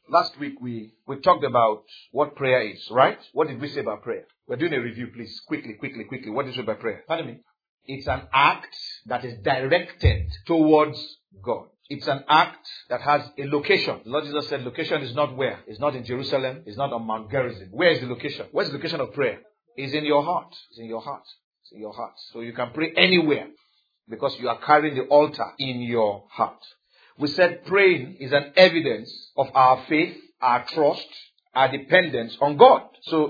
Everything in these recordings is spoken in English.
Last week we talked about what prayer is, right? What did we say about prayer? We're doing a review, please. Quickly. What did we say about prayer? Pardon me. It's an act that is directed towards God. It's an act that has a location. The Lord Jesus said location is not where. It's not in Jerusalem. It's not on Mount Gerizim. Where is the location? Where's the location of prayer? It's in your heart. It's in your heart. It's in your heart. So you can pray anywhere because you are carrying the altar in your heart. We said praying is an evidence of our faith, our trust, our dependence on God. So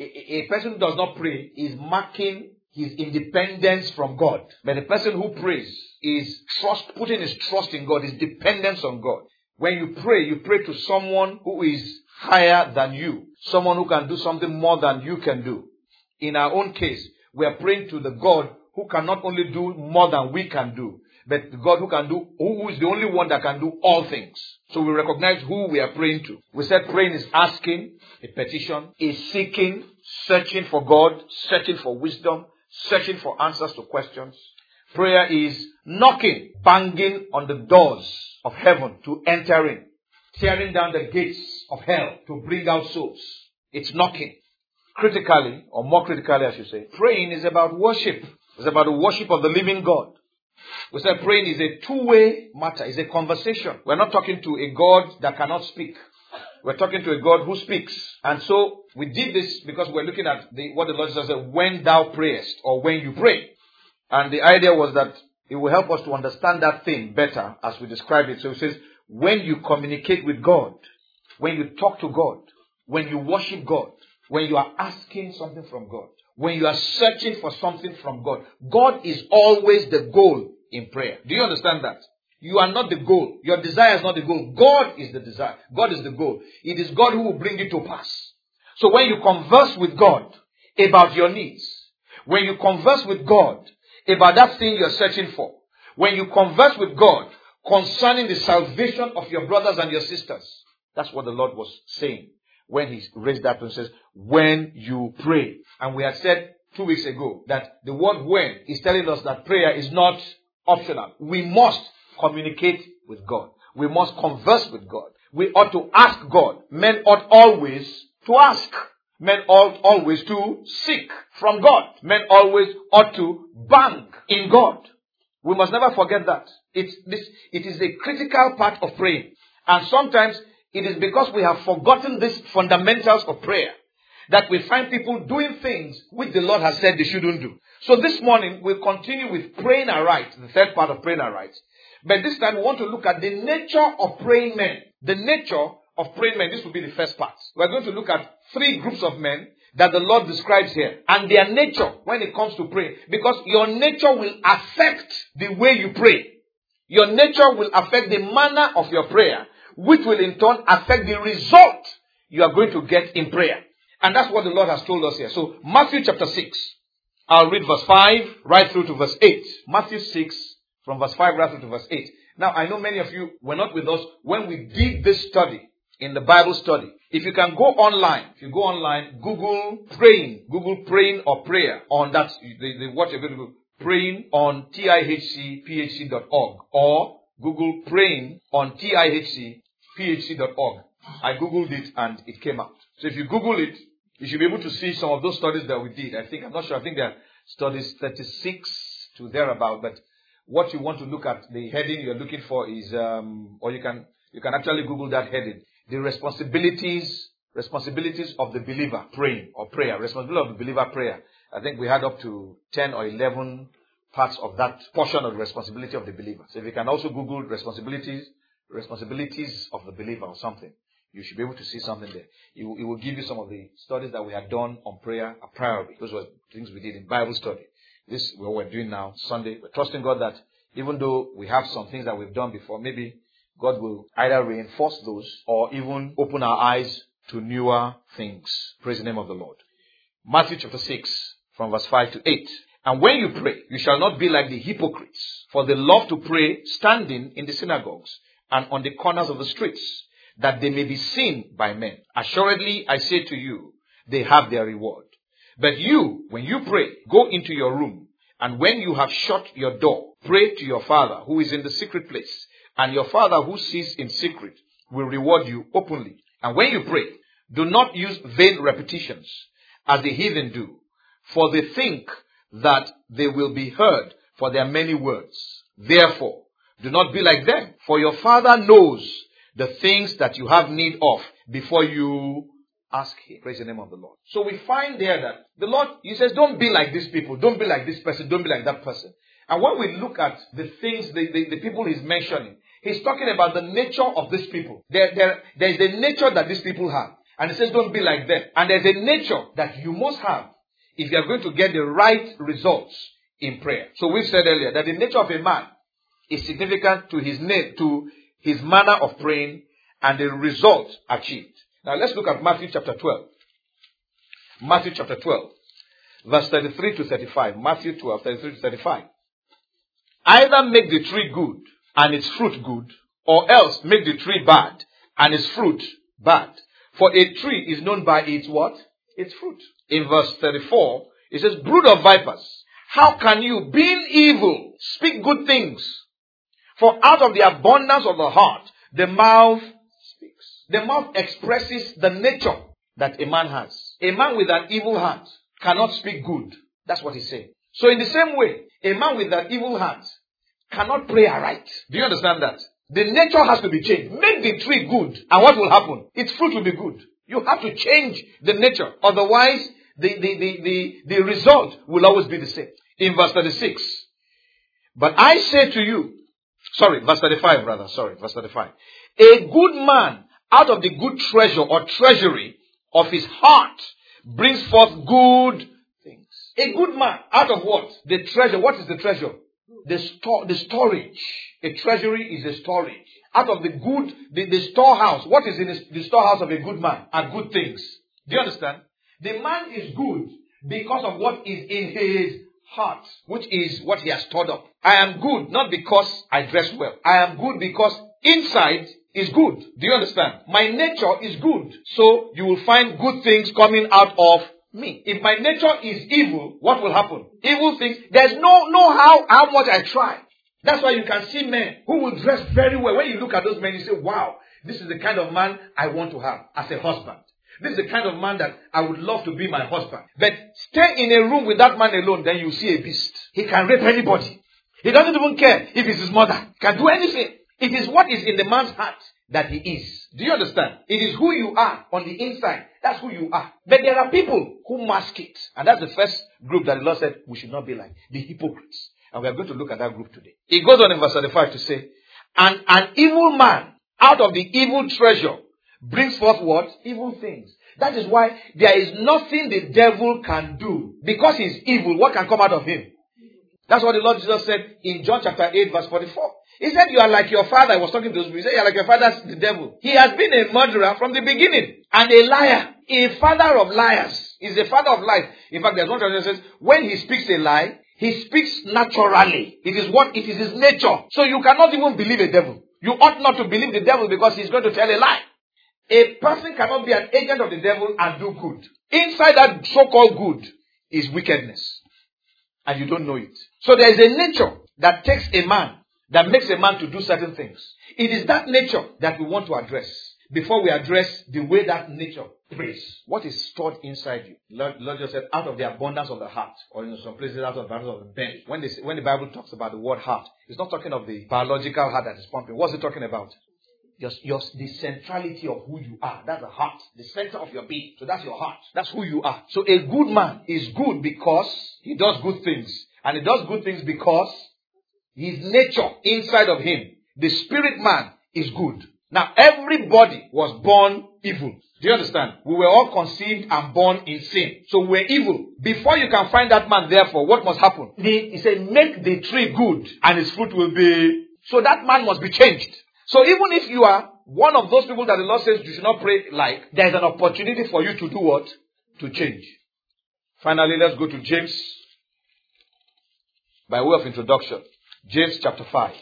a person who does not pray is marking his independence from God. But the person who prays is putting his trust in God, his dependence on God. When you pray to someone who is higher than you, someone who can do something more than you can do. In our own case, we are praying to the God who can not only do more than we can do, but the God who is the only one that can do all things. So we recognize who we are praying to. We said praying is asking, a petition, is seeking, searching for God, searching for wisdom, searching for answers to questions. Prayer is knocking, banging on the doors of heaven to enter in, tearing down the gates of hell to bring out souls. It's knocking. Critically, or more critically I should say, praying is about worship. It's about the worship of the living God. We said praying is a two-way matter. It's a conversation. We're not talking to a God that cannot speak. We're talking to a God who speaks. And so we did this because we're looking at what the Lord Jesus said, when thou prayest or when you pray. And the idea was that it will help us to understand that thing better as we describe it. So it says, when you communicate with God, when you talk to God, when you worship God, when you are asking something from God, when you are searching for something from God, God is always the goal in prayer. Do you understand that? You are not the goal. Your desire is not the goal. God is the desire. God is the goal. It is God who will bring it to pass. So when you converse with God about your needs, when you converse with God about that thing you're searching for, when you converse with God concerning the salvation of your brothers and your sisters, that's what the Lord was saying when he raised that and says, when you pray. And we had said 2 weeks ago that the word when is telling us that prayer is not optional. We must communicate with God. We must converse with God. We ought to ask God. Men ought always to ask. Men ought always to seek from God. Men always ought to bang in God. We must never forget that. It is a critical part of praying. And sometimes it is because we have forgotten these fundamentals of prayer that we find people doing things which the Lord has said they shouldn't do. So this morning we'll continue with praying aright, the third part of praying aright. But this time we want to look at the nature of praying men. The nature of praying men. This will be the first part. We're going to look at 3 groups of men that the Lord describes here. And their nature when it comes to praying. Because your nature will affect the way you pray. Your nature will affect the manner of your prayer, which will in turn affect the result you are going to get in prayer. And that's what the Lord has told us here. So Matthew chapter 6. I'll read verse 5 right through to verse 8. Matthew 6 from verse 5 right through to verse 8. Now, I know many of you were not with us when we did this study in the Bible study. If you can go online, Google praying or prayer on that, what you're going to do, praying on TIHCPHC.org or Google praying on TIHCPHC.org. I Googled it and it came out. So if you Google it, you should be able to see some of those studies that we did. I think there are studies 36 to thereabout, but what you want to look at, the heading you're looking for is, or you can actually Google that heading. The responsibilities of the believer praying or prayer. Responsibility of the believer prayer. I think we had up to 10 or 11 parts of that portion of the responsibility of the believer. So if you can also Google responsibilities of the believer or something, you should be able to see something there. It will give you some of the studies that we had done on prayer a priori. Those were things we did in Bible study. This is what we're doing now, Sunday. We're trusting God that even though we have some things that we've done before, maybe God will either reinforce those or even open our eyes to newer things. Praise the name of the Lord. Matthew chapter 6 from verse 5 to 8. And when you pray, you shall not be like the hypocrites, for they love to pray standing in the synagogues and on the corners of the streets, that they may be seen by men. Assuredly, I say to you, they have their reward. But you, when you pray, go into your room, and when you have shut your door, pray to your Father who is in the secret place, and your Father who sees in secret will reward you openly. And when you pray, do not use vain repetitions as the heathen do, for they think that they will be heard for their many words. Therefore, do not be like them, for your Father knows the things that you have need of before you ask Him. Praise the name of the Lord. So we find there that the Lord, He says, don't be like these people, don't be like this person, don't be like that person. And when we look at the things, the people He's mentioning, He's talking about the nature of these people. There's a nature that these people have. And He says, don't be like them. And there's a nature that you must have if you are going to get the right results in prayer. So we said earlier that the nature of a man is significant to his name, to his manner of praying and the result achieved. Now let's look at Matthew chapter 12. Matthew chapter 12, verse 33 to 35. Matthew 12, 33 to 35. Either make the tree good and its fruit good, or else make the tree bad and its fruit bad. For a tree is known by its what? Its fruit. In verse 34, it says, brood of vipers, how can you, being evil, speak good things? For out of the abundance of the heart, the mouth speaks. The mouth expresses the nature that a man has. A man with an evil heart cannot speak good. That's what he's saying. So in the same way, a man with an evil heart cannot pray aright. Do you understand that? The nature has to be changed. Make the tree good, and what will happen? Its fruit will be good. You have to change the nature. Otherwise, the result will always be the same. In verse 36, but I say to you, verse 35 rather, verse 35. A good man out of the good treasure or treasury of his heart brings forth good things. A good man out of what? The treasure. What is the treasure? The storage. A treasury is a storage. Out of the good, the storehouse. What is in the storehouse of a good man? Are good things. Do you understand? The man is good because of what is in his heart, which is what he has stored up. I am good not because I dress well. I am good because inside is good. Do you understand? My nature is good. So you will find good things coming out of me. If my nature is evil, what will happen? Evil things. There's no how much I try. That's why you can see men who will dress very well. When you look at those men, you say, wow, this is the kind of man I want to have as a husband. This is the kind of man that I would love to be my husband. But stay in a room with that man alone, then you see a beast. He can rape anybody. He doesn't even care if it's his mother. He can do anything. It is what is in the man's heart that he is. Do you understand? It is who you are on the inside. That's who you are. But there are people who mask it. And that's the first group that the Lord said we should not be like. The hypocrites. And we are going to look at that group today. It goes on in verse 35 to say, and an evil man out of the evil treasure brings forth what? Evil things. That is why there is nothing the devil can do. Because he's evil, what can come out of him? That's what the Lord Jesus said in John chapter 8 verse 44. He said, you are like your father. I was talking to those people. He said, you are like your father, the devil. He has been a murderer from the beginning. And a liar. A father of liars. He's a father of lies. In fact, there's one translation that says, when he speaks a lie, he speaks naturally. It is his nature. So you cannot even believe a devil. You ought not to believe the devil because he's going to tell a lie. A person cannot be an agent of the devil and do good. Inside that so-called good is wickedness. And you don't know it. So there is a nature that takes a man, that makes a man to do certain things. It is that nature that we want to address. Before we address the way that nature prays. What is stored inside you? Lord just said, out of the abundance of the heart. Or in some places, out of the abundance of the belly. When the Bible talks about the word heart, it's not talking of the biological heart that is pumping. What's it talking about? The centrality of who you are. That's the heart. The center of your being. So that's your heart. That's who you are. So a good man is good because he does good things. And he does good things because his nature inside of him, the spirit man, is good. Now everybody was born evil. Do you understand? We were all conceived and born in sin. So we're evil. Before you can find that man, therefore, what must happen? He said, make the tree good and his fruit will be... So that man must be changed. So even if you are one of those people that the Lord says you should not pray like, there is an opportunity for you to do what? To change. Finally, let's go to James. By way of introduction. James chapter 5.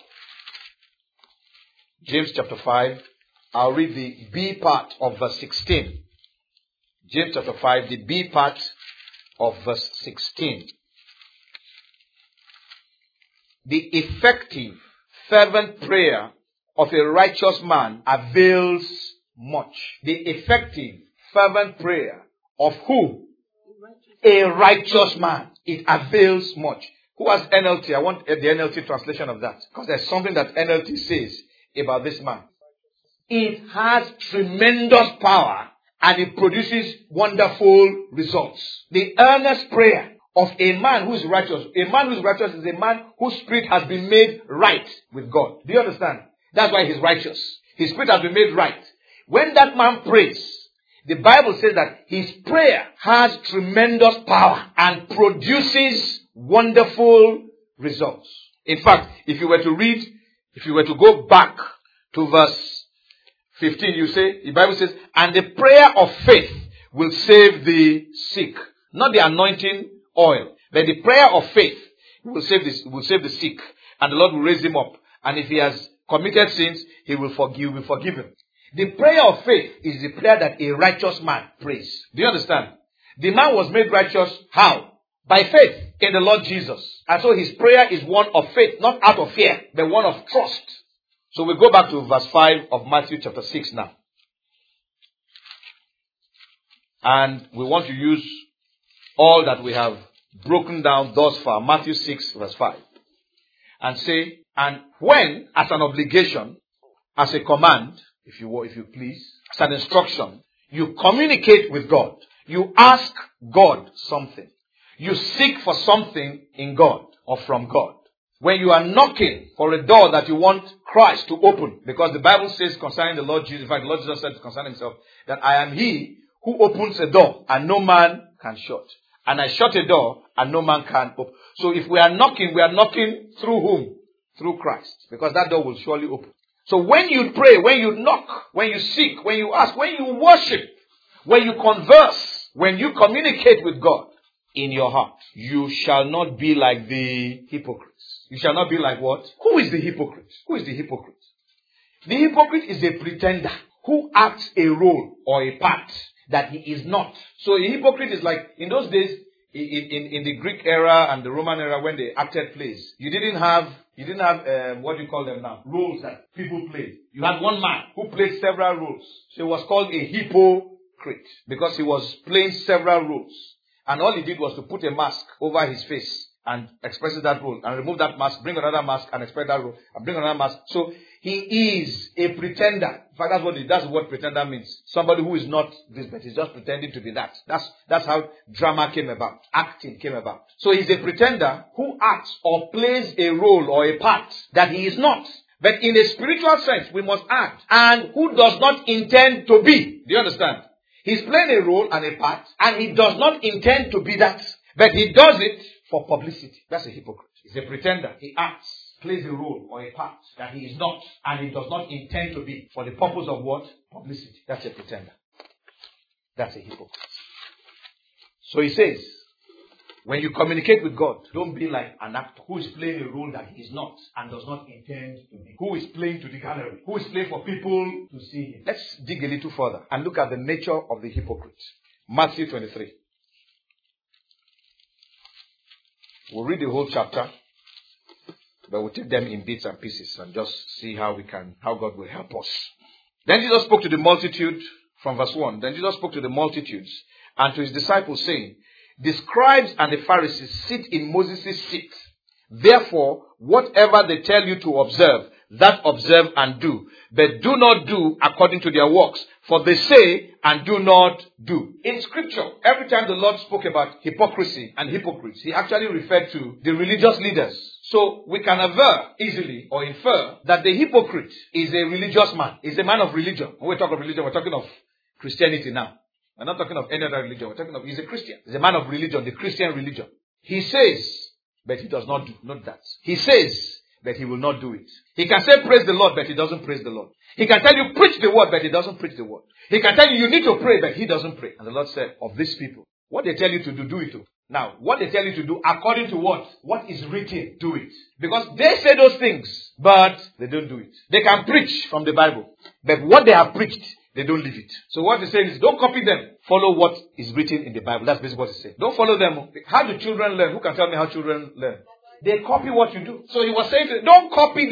James chapter 5. I'll read the B part of verse 16. James chapter 5, the B part of verse 16. The effective, fervent prayer of a righteous man avails much. The effective, fervent prayer of who? A righteous man. It avails much. Who has NLT? I want the NLT translation of that. Because there's something that NLT says about this man. It has tremendous power and it produces wonderful results. The earnest prayer of a man who is righteous. A man who is righteous is a man whose spirit has been made right with God. Do you understand? That's why he's righteous. His spirit has been made right. When that man prays, the Bible says that his prayer has tremendous power and produces wonderful results. In fact, if you were to go back to verse 15, you say, the Bible says, and the prayer of faith will save the sick. Not the anointing oil, but the prayer of faith will save the sick. And the Lord will raise him up. And if he has committed sins, he will forgive him. The prayer of faith is the prayer that a righteous man prays. Do you understand? The man was made righteous how? By faith in the Lord Jesus. And so his prayer is one of faith, not out of fear, but one of trust. So we go back to verse 5 of Matthew chapter 6 now. And we want to use all that we have broken down thus far. Matthew 6 verse 5. And say, and when, as an obligation, as a command, if you please, as an instruction, you communicate with God. You ask God something. You seek for something in God or from God. When you are knocking for a door that you want Christ to open, because the Bible says concerning the Lord Jesus, in fact, the Lord Jesus said concerning himself, that I am he who opens a door and no man can shut. And I shut a door and no man can open. So if we are knocking through whom? Through Christ. Because that door will surely open. So when you pray, when you knock, when you seek, when you ask, when you worship, when you converse, when you communicate with God in your heart, you shall not be like the hypocrites. You shall not be like what? Who is the hypocrite? Who is the hypocrite? The hypocrite is a pretender who acts a role or a part that he is not. So a hypocrite is like, in those days, in the Greek era and the Roman era when they acted plays, you didn't have what do you call them now? Roles that people played. You had one man who played several roles. So he was called a hypocrite because he was playing several roles. And all he did was to put a mask over his face and express that role, and remove that mask, bring another mask and express that role, and bring another mask. So he is a pretender. In fact, that's what pretender means. Somebody who is not this, but he's just pretending to be that. That's how drama came about. Acting came about. So he's a pretender who acts or plays a role or a part that he is not. But in a spiritual sense, we must act. And who does not intend to be. Do you understand? He's playing a role and a part, and he does not intend to be that. But he does it for publicity. That's a hypocrite. He's a pretender. He acts, plays a role or a part that he is not, and he does not intend to be. For the purpose of what? Publicity. That's a pretender. That's a hypocrite. So he says, when you communicate with God, don't be like an actor who is playing a role that he is not and does not intend to be. Who is playing to the gallery. Who is playing for people to see him. Let's dig a little further and look at the nature of the hypocrite. Matthew 23. We'll read the whole chapter, but we'll take them in bits and pieces and just see how God will help us. Then Jesus spoke to the multitude from verse 1. Then Jesus spoke to the multitudes and to his disciples saying, the scribes and the Pharisees sit in Moses' seat. Therefore, whatever they tell you to observe, that observe and do. But do not do according to their works. For they say and do not do. In scripture, every time the Lord spoke about hypocrisy and hypocrites, he actually referred to the religious leaders. So we can aver easily or infer that the hypocrite is a religious man. Is a man of religion. When we talk of religion, we're talking of Christianity now. We're not talking of any other religion. We're talking of, he's a Christian. He's a man of religion, the Christian religion. He says, but he does not do. Not that. He says, but he will not do it. He can say praise the Lord, but he doesn't praise the Lord. He can tell you preach the word, but he doesn't preach the word. He can tell you you need to pray, but he doesn't pray. And the Lord said, of these people, what they tell you to do, do it. Now, what they tell you to do, according to what? What is written, do it. Because they say those things, but they don't do it. They can preach from the Bible, but what they have preached, they don't live it. So what he's saying is, don't copy them. Follow what is written in the Bible. That's basically what he's saying. Don't follow them. How do children learn? Who can tell me how children learn? They copy what you do. So he was saying, don't copy them.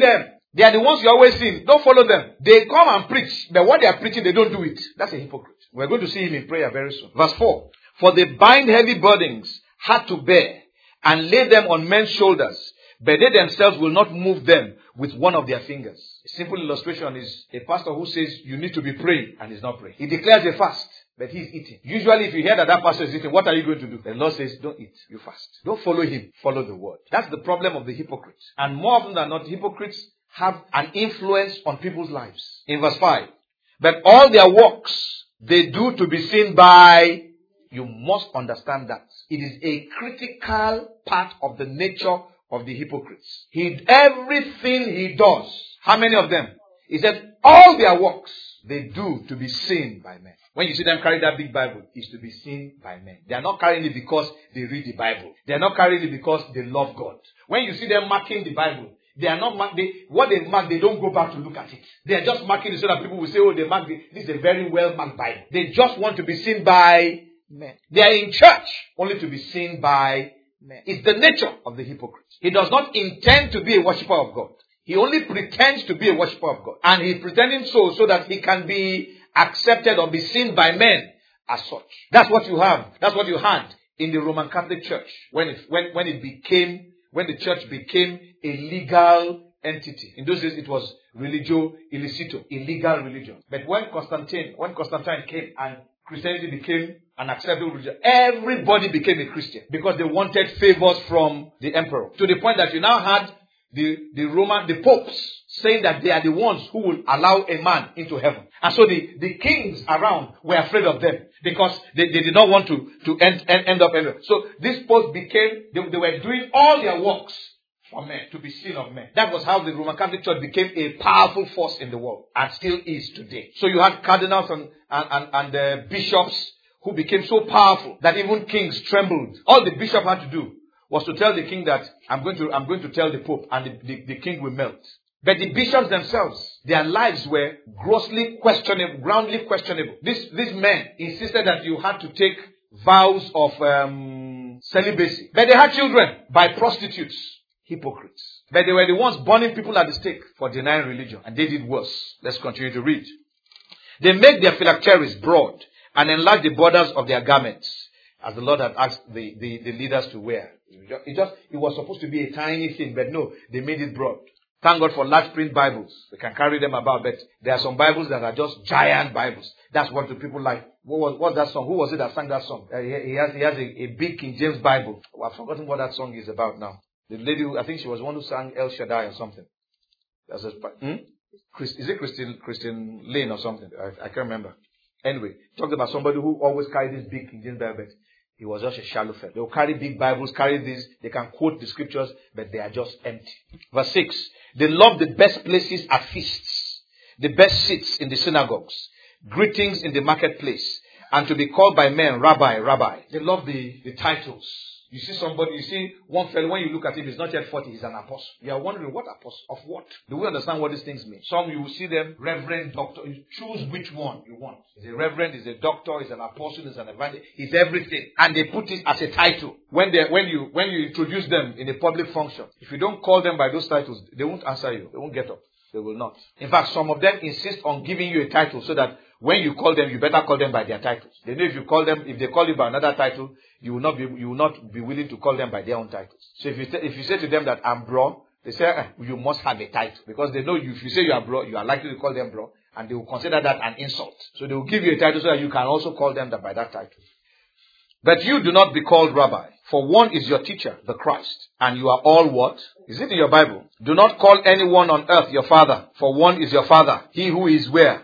They are the ones you always see. Don't follow them. They come and preach, but what they are preaching, they don't do it. That's a hypocrite. We're going to see him in prayer very soon. Verse 4. For they bind heavy burdens, hard to bear, and lay them on men's shoulders, but they themselves will not move them with one of their fingers. A simple illustration is a pastor who says you need to be praying and is not praying. He declares a fast, but he's eating. Usually if you hear that pastor is eating, what are you going to do? The Lord says, don't eat, you fast. Don't follow him, follow the word. That's the problem of the hypocrites. And more often than not, hypocrites have an influence on people's lives. In verse 5, but all their works they do to be seen by. You must understand that. It is a critical part of the nature of the hypocrites. Everything he does, how many of them? He said, all their works, they do to be seen by men. When you see them carry that big Bible, it's to be seen by men. They are not carrying it because they read the Bible. They are not carrying it because they love God. When you see them marking the Bible, they are not what they mark, they don't go back to look at it. They are just marking it so that people will say, oh, they marked it. This is a very well marked Bible. They just want to be seen by men. They are in church only to be seen by men. It's the nature of the hypocrite. He does not intend to be a worshipper of God. He only pretends to be a worshipper of God. And he's pretending so that he can be accepted or be seen by men as such. That's what you have. That's what you had in the Roman Catholic Church when the church became a legal entity. In those days it was religio illicito, illegal religion. But when Constantine came and Christianity became an acceptable religion, everybody became a Christian because they wanted favors from the emperor. To the point that you now had the popes saying that they are the ones who will allow a man into heaven. And so the kings around were afraid of them because they did not want to end up anywhere. So these popes they were doing all their works for men, to be seen of men. That was how the Roman Catholic Church became a powerful force in the world and still is today. So you had cardinals and bishops who became so powerful that even kings trembled. All the bishop had to do was to tell the king that I'm going to tell the Pope, and the king will melt. But the bishops themselves, their lives were grossly questionable, groundly questionable. These men insisted that you had to take vows of celibacy. But they had children by prostitutes. Hypocrites. But they were the ones burning people at the stake for denying religion. And they did worse. Let's continue to read. They make their phylacteries broad and enlarge the borders of their garments, as the Lord had asked the leaders to wear. It was supposed to be a tiny thing, but no, they made it broad. Thank God for large print Bibles. They can carry them about, but there are some Bibles that are just giant Bibles. That's what the people like. What's that song? Who was it that sang that song? He has a big King James Bible. I've forgotten what that song is about now. The lady, I think she was one who sang El Shaddai or something. Is it Christine Lane or something? I can't remember. Anyway, talked about somebody who always carried this big King James Bible. He was just a shallow fellow. They'll carry big Bibles, carry these. They can quote the scriptures, but they are just empty. Verse 6. They love the best places at feasts, the best seats in the synagogues, greetings in the marketplace, and to be called by men, Rabbi, Rabbi. They love the titles. You see one fellow, when you look at him, he's not yet 40, he's an apostle. You are wondering, what apostle? Of what? Do we understand what these things mean? Some you will see them, reverend, doctor. You choose which one you want. He's a reverend, he's a doctor, he's an apostle, he's an evangelist, he's everything. And they put it as a title. When you introduce them in a public function, if you don't call them by those titles, they won't answer you. They won't get up. They will not. In fact, some of them insist on giving you a title so that when you call them, you better call them by their titles. They know if they call you by another title, you will not be willing to call them by their own titles. So if you say to them that I'm bro, they say you must have a title, because they know if you say you are bro, you are likely to call them bro, and they will consider that an insult. So they will give you a title so that you can also call them by that title. But you do not be called rabbi, for one is your teacher, the Christ, and you are all what? Is it in your Bible? Do not call anyone on earth your father, for one is your father, he who is where?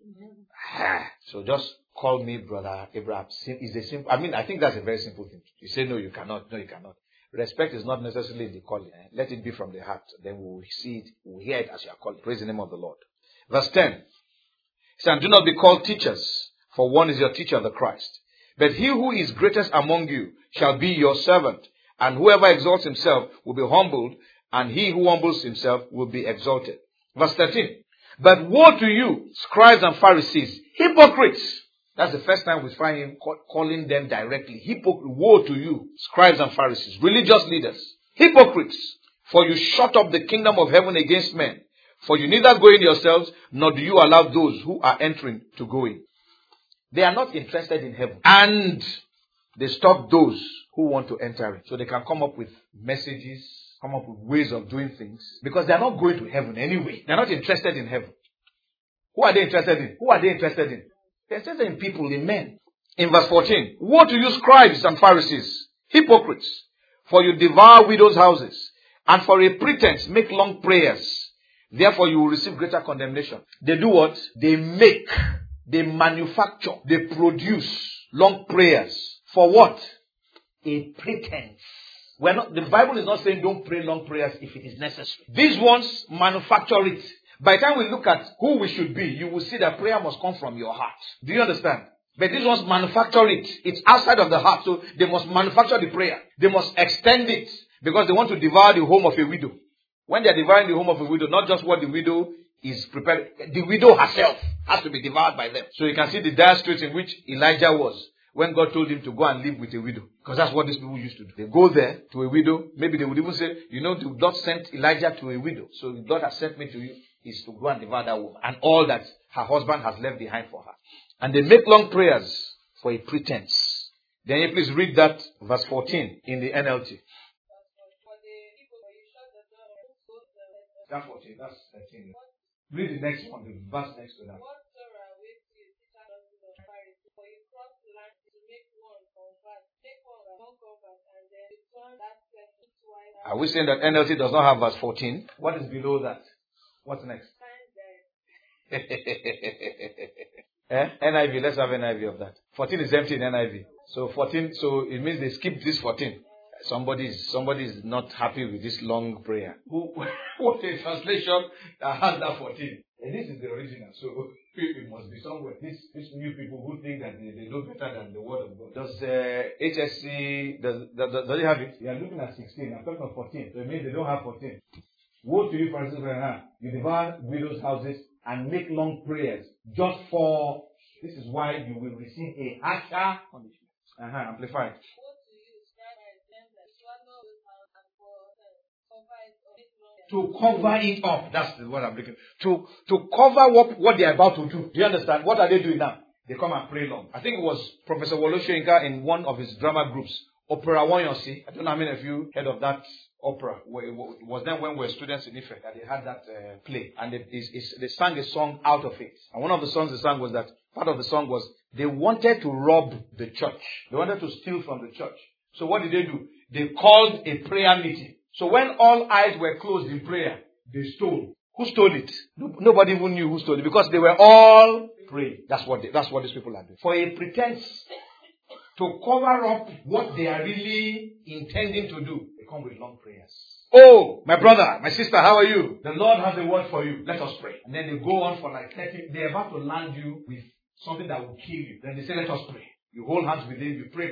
So just call me brother Abraham. I think that's a very simple thing. You say no, you cannot. No, you cannot. Respect is not necessarily in the calling. Let it be from the heart. Then we will see it, we will hear it as you are calling. Praise the name of the Lord. Verse 10. He said, do not be called teachers, for one is your teacher, the Christ. But he who is greatest among you shall be your servant. And whoever exalts himself will be humbled, and he who humbles himself will be exalted. Verse 13. But woe to you, scribes and Pharisees, hypocrites. That's the first time we find him calling them directly. Woe to you, scribes and Pharisees, religious leaders, hypocrites. For you shut up the kingdom of heaven against men. For you neither go in yourselves, nor do you allow those who are entering to go in. They are not interested in heaven. And they stop those who want to enter it. So they can come up with messages, come up with ways of doing things. Because they are not going to heaven anyway. They are not interested in heaven. Who are they interested in? Who are they interested in? They're interested in people, in men. In verse 14, woe to you scribes and Pharisees, hypocrites, for you devour widows' houses, and for a pretense make long prayers. Therefore you will receive greater condemnation. They do what? They make, they manufacture, they produce long prayers. For what? A pretense. The Bible is not saying don't pray long prayers if it is necessary. These ones manufacture it. By the time we look at who we should be, you will see that prayer must come from your heart. Do you understand? But these ones manufacture it. It's outside of the heart. So they must manufacture the prayer. They must extend it because they want to devour the home of a widow. When they are devouring the home of a widow, not just what the widow is prepared, the widow herself has to be devoured by them. So you can see the dire straits in which Elijah was when God told him to go and live with a widow. Because that's what these people used to do. They go there to a widow. Maybe they would even say, the Lord sent Elijah to a widow. So the Lord has sent me to you is to go and devour that woman. And all that her husband has left behind for her. And they make long prayers for a pretense. Then you please read that verse 14 in the NLT. That's 14, that's 13. Read the next one, the verse next to that. Are we saying that NLT does not have verse 14? What is below that? What's next? NIV, let's have NIV of that. 14 is empty in NIV. So 14, so it means they skipped this 14. Somebody is not happy with this long prayer. What a translation that has that 14. And this is the original, so it must be somewhere. These new people who think that they know better than the word of God. Does HSC, does it have it? You are looking at 16. I'm talking of 14. So it means they don't have 14. Woe to you, Pharisees, you devour widows' houses and make long prayers just for, this is why you will receive a harsher punishment. Amplified. To cover it up. That's what I'm looking for. To cover up what they are about to do. Do you understand? What are they doing now? They come and pray long. I think it was Professor Wole Soyinka in one of his drama groups, Opera Wanyonsi. I don't know how many of you heard of that opera. It was then when we were students in Ife that they had that play. And they sang a song out of it. And one of the songs they sang was that, part of the song was, they wanted to rob the church. They wanted to steal from the church. So what did they do? They called a prayer meeting. So when all eyes were closed in prayer, they stole. Who stole it? Nobody even knew who stole it because they were all praying. That's what these people are doing. For a pretense to cover up what they are really intending to do, they come with long prayers. Oh, my brother, my sister, how are you? The Lord has a word for you. Let us pray. And then they go on for like 30. They're about to land you with something that will kill you. Then they say, let us pray. You hold hands with him. You pray.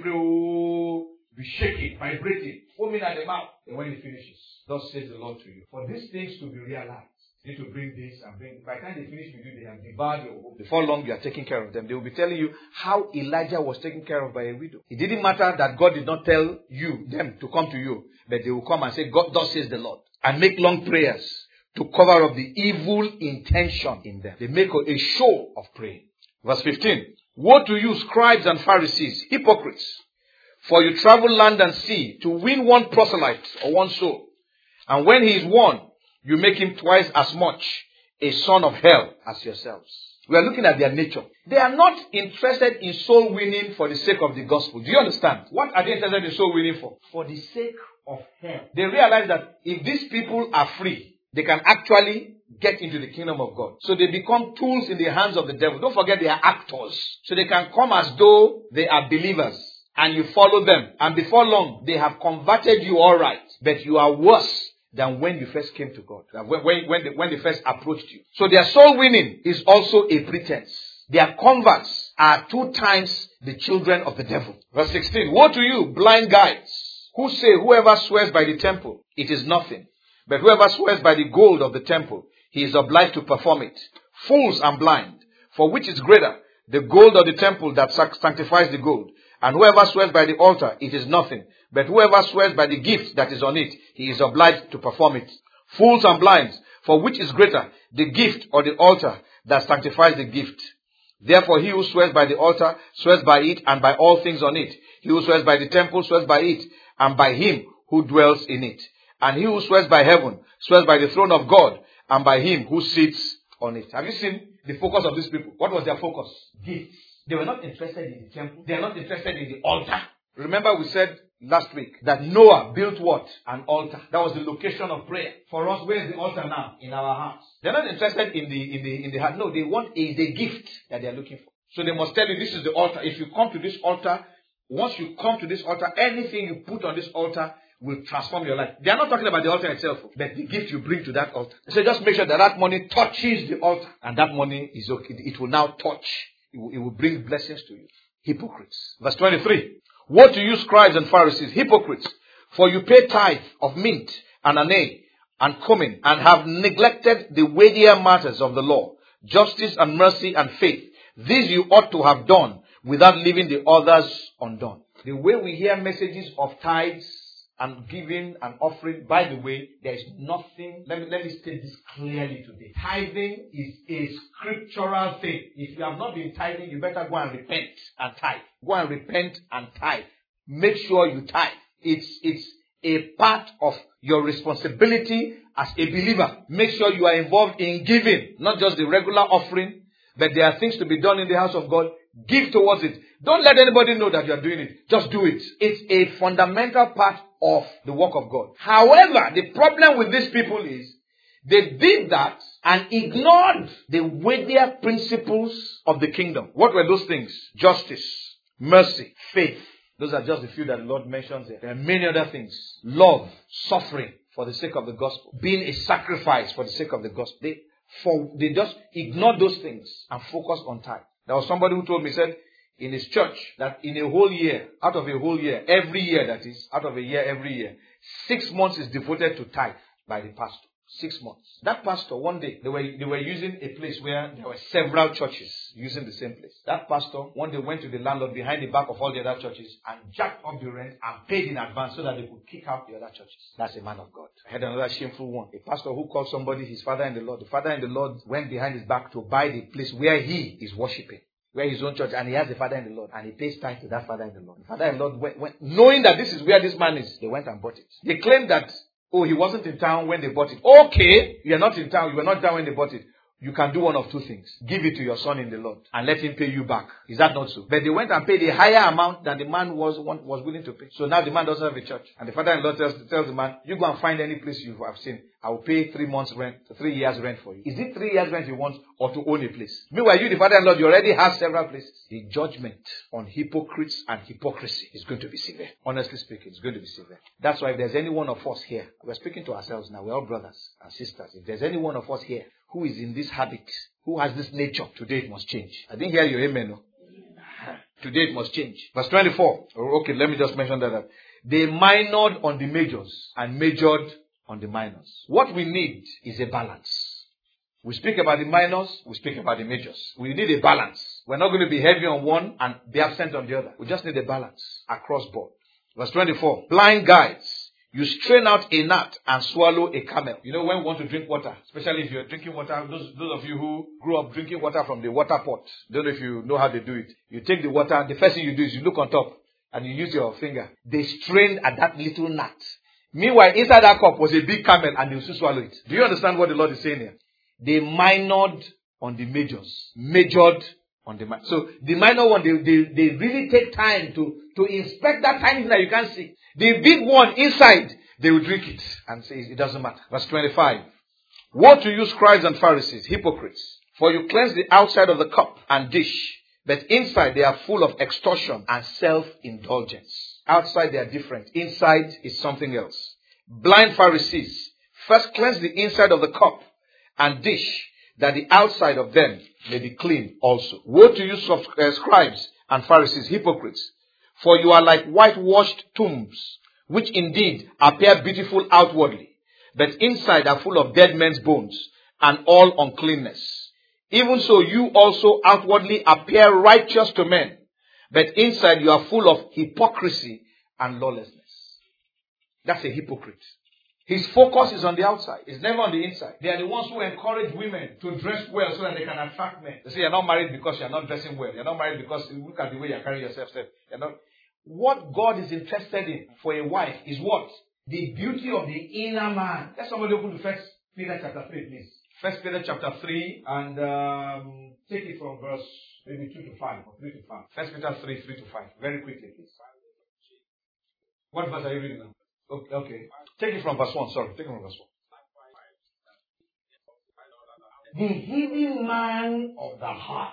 Oh, be shaking, vibrating, foaming at the mouth. And when he finishes, thus says the Lord to you. For these things to be realized, you need to bring this and bring. By the time they finish with you, they have devoured your home. Before long, you are taking care of them. They will be telling you how Elijah was taken care of by a widow. It didn't matter that God did not tell them to come to you, but they will come and say, God, thus says the Lord, and make long prayers to cover up the evil intention in them. They make a show of praying. Verse 15. Woe to you, scribes and Pharisees, hypocrites! For you travel land and sea to win one proselyte or one soul. And when he is won, you make him twice as much a son of hell as yourselves. We are looking at their nature. They are not interested in soul winning for the sake of the gospel. Do you understand? What are they interested in soul winning for? For the sake of hell. They realize that if these people are free, they can actually get into the kingdom of God. So they become tools in the hands of the devil. Don't forget they are actors. So they can come as though they are believers. And you follow them. And before long, they have converted you all right. But you are worse than when you first came to God. When they first approached you. So their soul winning is also a pretense. Their converts are 2 times the children of the devil. Verse 16. Woe to you, blind guides, who say whoever swears by the temple, it is nothing. But whoever swears by the gold of the temple, he is obliged to perform it. Fools and blind. For which is greater, the gold of the temple that sanctifies the gold? And whoever swears by the altar, it is nothing. But whoever swears by the gift that is on it, he is obliged to perform it. Fools and blinds. For which is greater, the gift or the altar that sanctifies the gift? Therefore he who swears by the altar swears by it and by all things on it. He who swears by the temple swears by it and by him who dwells in it. And he who swears by heaven swears by the throne of God and by him who sits on it. Have you seen the focus of these people? What was their focus? Gifts. They were not interested in the temple. They are not interested in the altar. Remember we said last week that Noah built what? An altar. That was the location of prayer. For us, where is the altar now? In our hearts. They're not interested in the heart. No, they want the gift that they're looking for. So they must tell you this is the altar. If you come to this altar, once you come to this altar, anything you put on this altar will transform your life. They are not talking about the altar itself, but the gift you bring to that altar. So just make sure that that money touches the altar. And that money is okay. It will now touch. It will bring blessings to you. Hypocrites. Verse 23. Woe to you, scribes and Pharisees, hypocrites! For you pay tithe of mint and anise and cumin, and have neglected the weightier matters of the law, justice and mercy and faith. These you ought to have done, without leaving the others undone. The way we hear messages of tithes and giving and offering, by the way, there is nothing. Let me state this clearly today. Tithing is a scriptural thing. If you have not been tithing, you better go and repent and tithe. Go and repent and tithe. Make sure you tithe. It's a part of your responsibility as a believer. Make sure you are involved in giving, not just the regular offering, but there are things to be done in the house of God. Give towards it. Don't let anybody know that you are doing it. Just do it. It's a fundamental part of the work of God. However, the problem with these people is they did that and ignored the weightier principles of the kingdom. What were those things? Justice, mercy, faith. Those are just a few that the Lord mentions here. There are many other things. Love, suffering for the sake of the gospel, being a sacrifice for the sake of the gospel. They just ignored those things and focused on tithe. There was somebody who told me, said, in his church, that in a whole year, out of a whole year, every year that is, out of a year, every year, 6 months is devoted to tithe by the pastor. 6 months. That pastor, one day, they were using a place where there were several churches using the same place. That pastor, one day went to the landlord behind the back of all the other churches and jacked up the rent and paid in advance so that they could kick out the other churches. That's a man of God. I had another shameful one. A pastor who called somebody his father in the Lord. The father in the Lord went behind his back to buy the place where he is worshipping. Where his own church, and he has a father in the Lord, and he pays tithe to that father in the Lord. The father in the Lord went, knowing that this is where this man is, they went and bought it. They claimed that, he wasn't in town when they bought it. Okay, you are not in town, you were not in town when they bought it. You can do one of two things. Give it to your son in the Lord and let him pay you back. Is that not so? But they went and paid a higher amount than the man was willing to pay. So now the man doesn't have a church. And the father-in-law tells the man, you go and find any place you have seen. I will pay 3 months rent, 3 years rent for you. Is it 3 years rent you want or to own a place? Meanwhile, you, the father-in-law, you already have several places. The judgment on hypocrites and hypocrisy is going to be severe. Honestly speaking, it's going to be severe. That's why if there's any one of us here, we're speaking to ourselves now, we're all brothers and sisters. If there's any one of us here who is in this habit, who has this nature, today it must change. I didn't hear your amen. No? Today it must change. Verse 24. Okay, let me just mention that. They minored on the majors and majored on the minors. What we need is a balance. We speak about the minors, we speak about the majors. We need a balance. We're not going to be heavy on one and be absent on the other. We just need a balance across board. Verse 24. Blind guides. You strain out a gnat and swallow a camel. You know when we want to drink water, especially if you're drinking water, those of you who grew up drinking water from the water pot, don't know if you know how they do it. You take the water, the first thing you do is you look on top and you use your finger. They strained at that little gnat. Meanwhile, inside that cup was a big camel and they will still swallow it. Do you understand what the Lord is saying here? They minored on the majors, majored on the minor. So the minor one, they really take time to inspect that tiny thing that you can't see. The big one inside, they will drink it and say it doesn't matter. Verse 25. Woe to you, scribes and Pharisees, hypocrites! For you cleanse the outside of the cup and dish, but inside they are full of extortion and self-indulgence. Outside they are different. Inside is something else. Blind Pharisees, first cleanse the inside of the cup and dish, that the outside of them may be clean also. Woe to you, scribes and Pharisees, hypocrites! For you are like whitewashed tombs, which indeed appear beautiful outwardly, but inside are full of dead men's bones and all uncleanness. Even so you also outwardly appear righteous to men, but inside you are full of hypocrisy and lawlessness. That's a hypocrite. His focus is on the outside. It's never on the inside. They are the ones who encourage women to dress well so that they can attract men. They say you're not married because you're not dressing well. You're not married because you look at the way you're carrying yourself. You're not. What God is interested in for a wife is what? The beauty of the inner man. Let somebody open to 1 Peter chapter 3, please. 1 Peter chapter 3 and take it from verse maybe 2 to 5 or 3 to 5. 1 Peter 3, 3 to 5. Very quickly, please. What verse are you reading now? Okay. Take it from verse 1. Sorry. Take it from verse 1. The hidden man of the heart.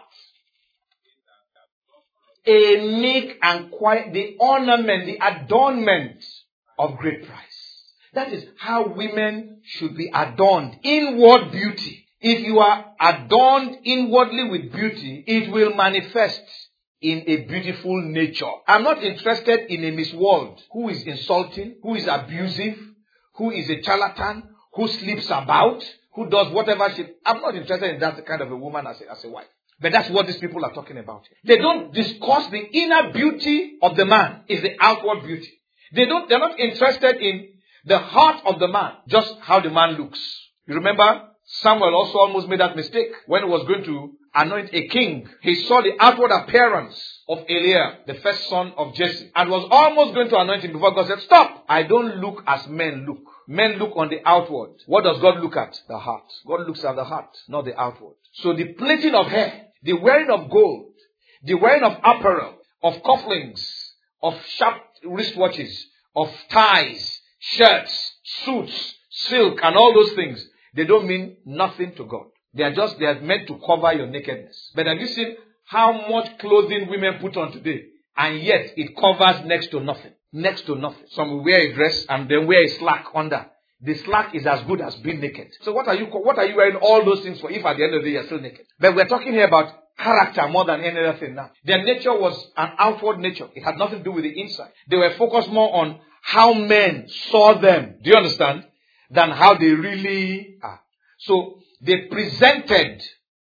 A meek and quiet, the ornament, the adornment of great price. That is how women should be adorned. Inward beauty. If you are adorned inwardly with beauty, it will manifest in a beautiful nature. I'm not interested in a Miss World who is insulting, who is abusive, who is a charlatan, who sleeps about, who does whatever she... I'm not interested in that kind of a woman as a wife. But that's what these people are talking about. They don't discuss the inner beauty of the man. It's the outward beauty. They're not interested in the heart of the man, just how the man looks. You remember, Samuel also almost made that mistake when he was going to anoint a king. He saw the outward appearance of Eliab, the first son of Jesse, and was almost going to anoint him before God said, stop! I don't look as men look. Men look on the outward. What does God look at? The heart. God looks at the heart, not the outward. So the plaiting of hair, the wearing of gold, the wearing of apparel, of cufflinks, of sharp wristwatches, of ties, shirts, suits, silk, and all those things, they don't mean nothing to God. They are meant to cover your nakedness. But have you seen how much clothing women put on today? And yet it covers next to nothing. Next to nothing. Some will wear a dress and then wear a slack under. The slack is as good as being naked. So what are you wearing all those things for if at the end of the day you're still naked? But we're talking here about character more than any other thing now. Their nature was an outward nature. It had nothing to do with the inside. They were focused more on how men saw them. Do you understand? Than how they really are. So they presented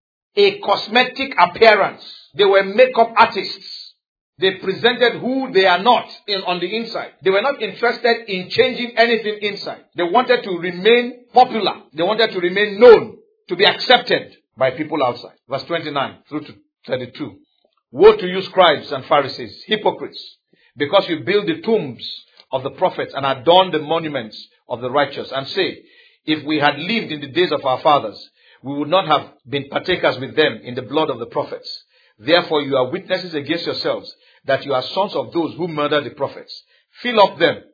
a cosmetic appearance. They were makeup artists. They presented who they are not on the inside. They were not interested in changing anything inside. They wanted to remain popular. They wanted to remain known, to be accepted by people outside. Verse 29 through to 32. Woe to you, scribes and Pharisees, hypocrites, because you build the tombs of the prophets and adorn the monuments of the righteous, and say, if we had lived in the days of our fathers, we would not have been partakers with them in the blood of the prophets. Therefore you are witnesses against yourselves that you are sons of those who murdered the prophets. Fill up then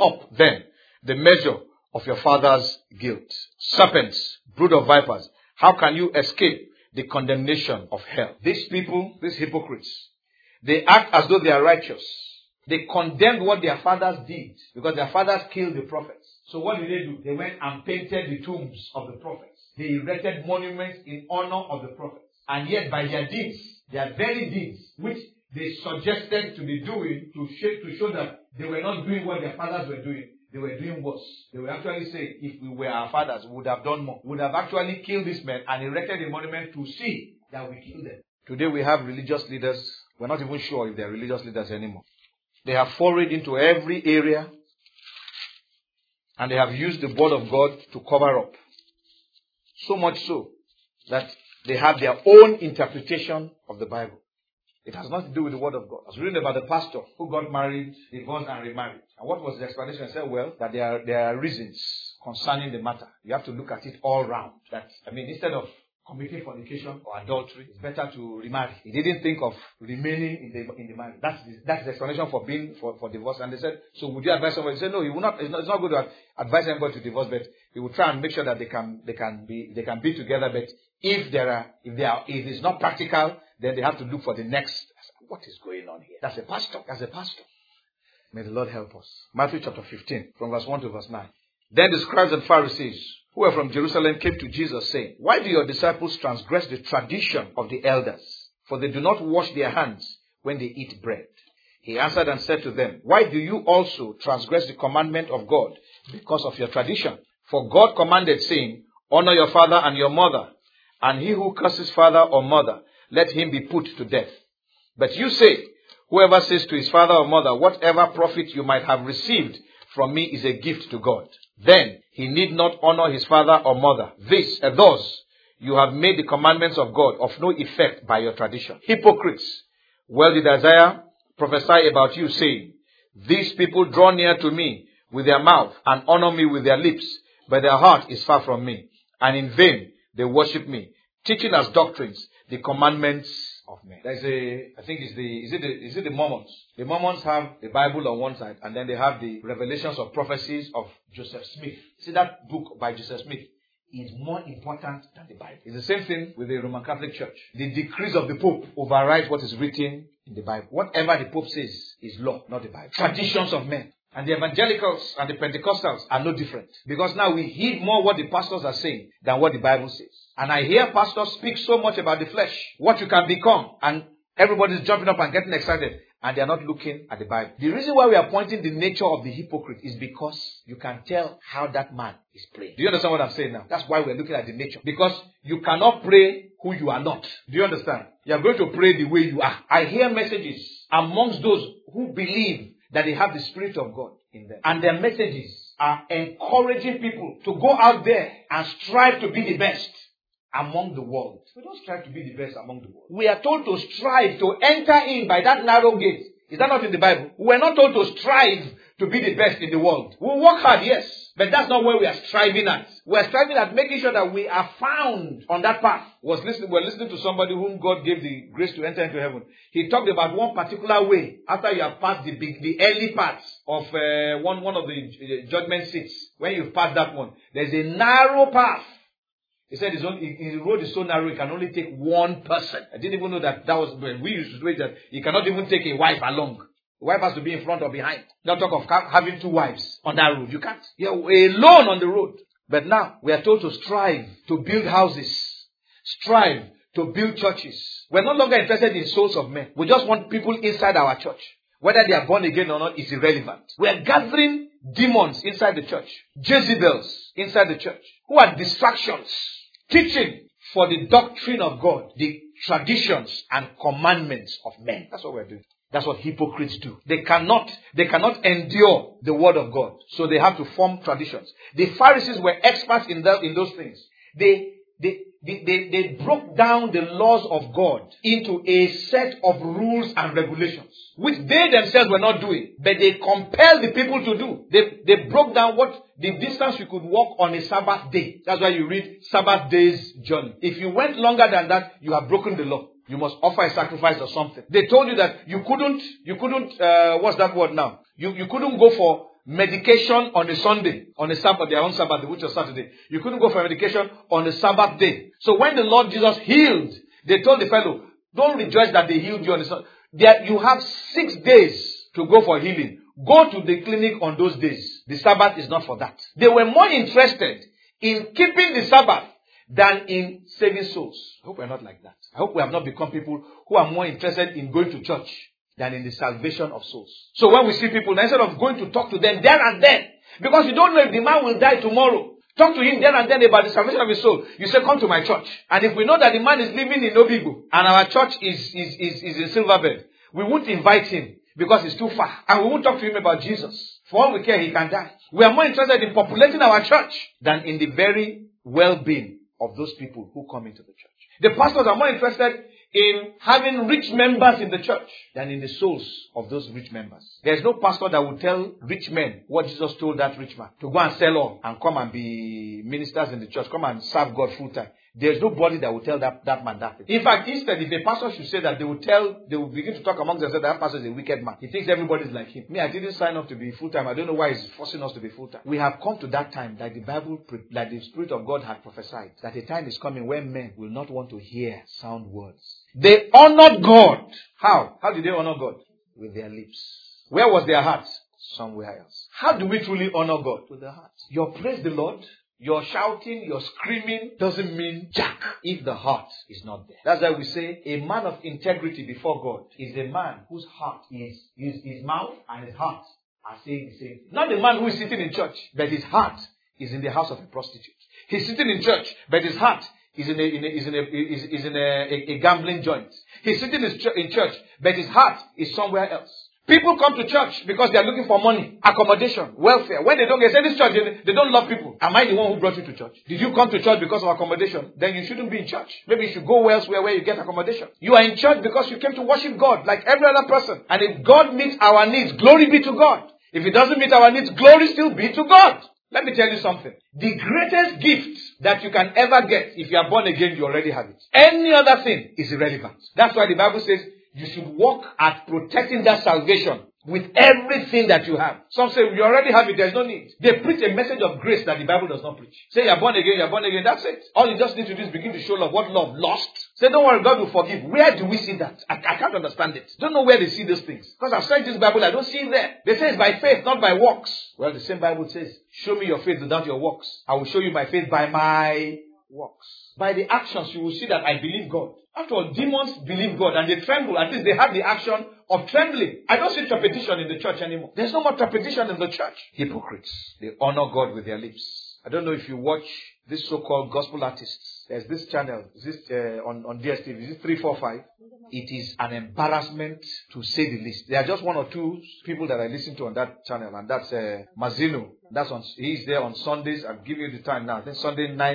the measure of your father's guilt. Serpents, brood of vipers, how can you escape the condemnation of hell? These people, these hypocrites, they act as though they are righteous. They condemned what their fathers did because their fathers killed the prophets. So what did they do? They went and painted the tombs of the prophets. They erected monuments in honor of the prophets. And yet by their deeds, their very deeds, which they suggested to be doing to show that they were not doing what their fathers were doing, they were doing worse. They were actually saying, if we were our fathers, we would have done more. We would have actually killed these men and erected a monument to see that we killed them. Today we have religious leaders. We're not even sure if they're religious leaders anymore. They have forayed into every area and they have used the word of God to cover up. So much so that they have their own interpretation of the Bible. It has nothing to do with the word of God. I was reading about the pastor who got married, divorced, and remarried. And what was the explanation? I said, well, that there are reasons concerning the matter. You have to look at it all round. Instead of committing fornication or adultery, it's better to remarry. He didn't think of remaining in the marriage. That's the explanation for divorce. And they said, so would you advise somebody? He said, no, he will not. It's not good to advise anybody to divorce, but he will try and make sure that they can be together. But if it's not practical, then they have to look for the next. What is going on here? That's a pastor. May the Lord help us. Matthew chapter 15, from verse 1 to verse 9. Then the scribes and Pharisees, who were from Jerusalem, came to Jesus, saying, why do your disciples transgress the tradition of the elders? For they do not wash their hands when they eat bread. He answered and said to them, why do you also transgress the commandment of God because of your tradition? For God commanded, saying, honor your father and your mother, and he who curses father or mother, let him be put to death. But you say, whoever says to his father or mother, whatever profit you might have received from me is a gift to God. Then he need not honor his father or mother. Thus, you have made the commandments of God of no effect by your tradition. Hypocrites! Well did Isaiah prophesy about you, saying, these people draw near to me with their mouth and honor me with their lips, but their heart is far from me, and in vain they worship me, teaching as doctrines the commandments of men. There's I think is it the Mormons? The Mormons have the Bible on one side, and then they have the Revelations of Prophecies of Joseph Smith. See, that book by Joseph Smith is more important than the Bible. It's the same thing with the Roman Catholic Church. The decrees of the Pope overrides what is written in the Bible. Whatever the Pope says is law, not the Bible. Traditions of men. And the evangelicals and the Pentecostals are no different. Because now we heed more what the pastors are saying than what the Bible says. And I hear pastors speak so much about the flesh, what you can become, and everybody's jumping up and getting excited, and they are not looking at the Bible. The reason why we are pointing the nature of the hypocrite is because you can tell how that man is praying. Do you understand what I'm saying now? That's why we're looking at the nature. Because you cannot pray who you are not. Do you understand? You are going to pray the way you are. I hear messages amongst those who believe that they have the Spirit of God in them. And their messages are encouraging people to go out there and strive to be the best among the world. We don't strive to be the best among the world. We are told to strive to enter in by that narrow gate. Is that not in the Bible? We are not told to strive to be the best in the world. We work hard, yes. But that's not where we are striving at. We are striving at making sure that we are found on that path. We're listening to somebody whom God gave the grace to enter into heaven. He talked about one particular way after you have passed the early parts of one of the judgment seats. When you've passed that one, there's a narrow path. He said his road is so narrow, it can only take one person. I didn't even know that was when we used to wait that you cannot even take a wife along. The wife has to be in front or behind. Don't talk of having two wives on that road. You can't. You're alone on the road. But now we are told to strive to build houses. Strive to build churches. We're no longer interested in souls of men. We just want people inside our church. Whether they are born again or not is irrelevant. We are gathering demons inside the church. Jezebels inside the church. Who are distractions. Teaching for the doctrine of God. The traditions and commandments of men. That's what we're doing. That's what hypocrites do. They cannot endure the word of God. So they have to form traditions. The Pharisees were experts in those things. They broke down the laws of God into a set of rules and regulations, which they themselves were not doing, but they compelled the people to do. They broke down what the distance you could walk on a Sabbath day. That's why you read Sabbath day's journey. If you went longer than that, you have broken the law. You must offer a sacrifice or something. They told you that you couldn't, what's that word now? You couldn't go for medication on a Sunday, on a Sabbath, their own Sabbath, which was Saturday. You couldn't go for medication on a Sabbath day. So when the Lord Jesus healed, they told the fellow, don't rejoice that they healed you on the Sabbath. You have 6 days to go for healing. Go to the clinic on those days. The Sabbath is not for that. They were more interested in keeping the Sabbath than in saving souls. I hope we're not like that. I hope we have not become people who are more interested in going to church than in the salvation of souls. So when we see people, instead of going to talk to them there and then, because you don't know if the man will die tomorrow, talk to him there and then about the salvation of his soul. You say, come to my church. And if we know that the man is living in Obigo and our church is in Silverbed, we won't invite him because it's too far. And we won't talk to him about Jesus. For all we care, he can die. We are more interested in populating our church than in the very well-being of those people who come into the church. The pastors are more interested in having rich members in the church than in the souls of those rich members. There's no pastor that will tell rich men what Jesus told that rich man. To go and sell all and come and be ministers in the church. Come and serve God full time. There's nobody that will tell that man that. In fact, instead, if a pastor should say that, they will begin to talk amongst themselves that pastor is a wicked man. He thinks everybody's like him. Me, I didn't sign up to be full time. I don't know why he's forcing us to be full time. We have come to that time that the Bible, like the Spirit of God had prophesied, that a time is coming when men will not want to hear sound words. They honored God. How? How did they honor God? With their lips. Where was their heart? Somewhere else. How do we truly honor God? With the heart. Your praise the Lord, your shouting, your screaming doesn't mean jack if the heart is not there. That's why we say a man of integrity before God is a man whose heart is, his mouth and his heart are saying the same thing. Not the man who is sitting in church, but his heart is in the house of a prostitute. He's sitting in church, but his heart is in a gambling joint. He's sitting in church, but his heart is somewhere else. People come to church because they are looking for money, accommodation, welfare. When they don't get this church, they don't love people. Am I the one who brought you to church? Did you come to church because of accommodation? Then you shouldn't be in church. Maybe you should go elsewhere where you get accommodation. You are in church because you came to worship God like every other person. And if God meets our needs, glory be to God. If it doesn't meet our needs, glory still be to God. Let me tell you something. The greatest gift that you can ever get, if you are born again, you already have it. Any other thing is irrelevant. That's why the Bible says you should work at protecting that salvation with everything that you have. Some say, you already have it, there's no need. They preach a message of grace that the Bible does not preach. Say you're born again, that's it. All you just need to do is begin to show love. What love? Lost. Say, don't worry, God will forgive. Where do we see that? I can't understand it. Don't know where they see these things. Because I've studied this Bible, I don't see it there. They say it's by faith, not by works. Well, the same Bible says, show me your faith without your works. I will show you my faith by my works. By the actions, you will see that I believe God. After all, demons believe God and they tremble. At least they have the action of trembling. I don't see trepidation in the church anymore. There's no more trepidation in the church. Hypocrites. They honor God with their lips. I don't know if you watch these so-called gospel artists. There's this channel, on DSTV, is it 345? It is an embarrassment to say the least. There are just one or two people that I listen to on that channel, and that's Mazino. He's there on Sundays. I'll give you the time now. Then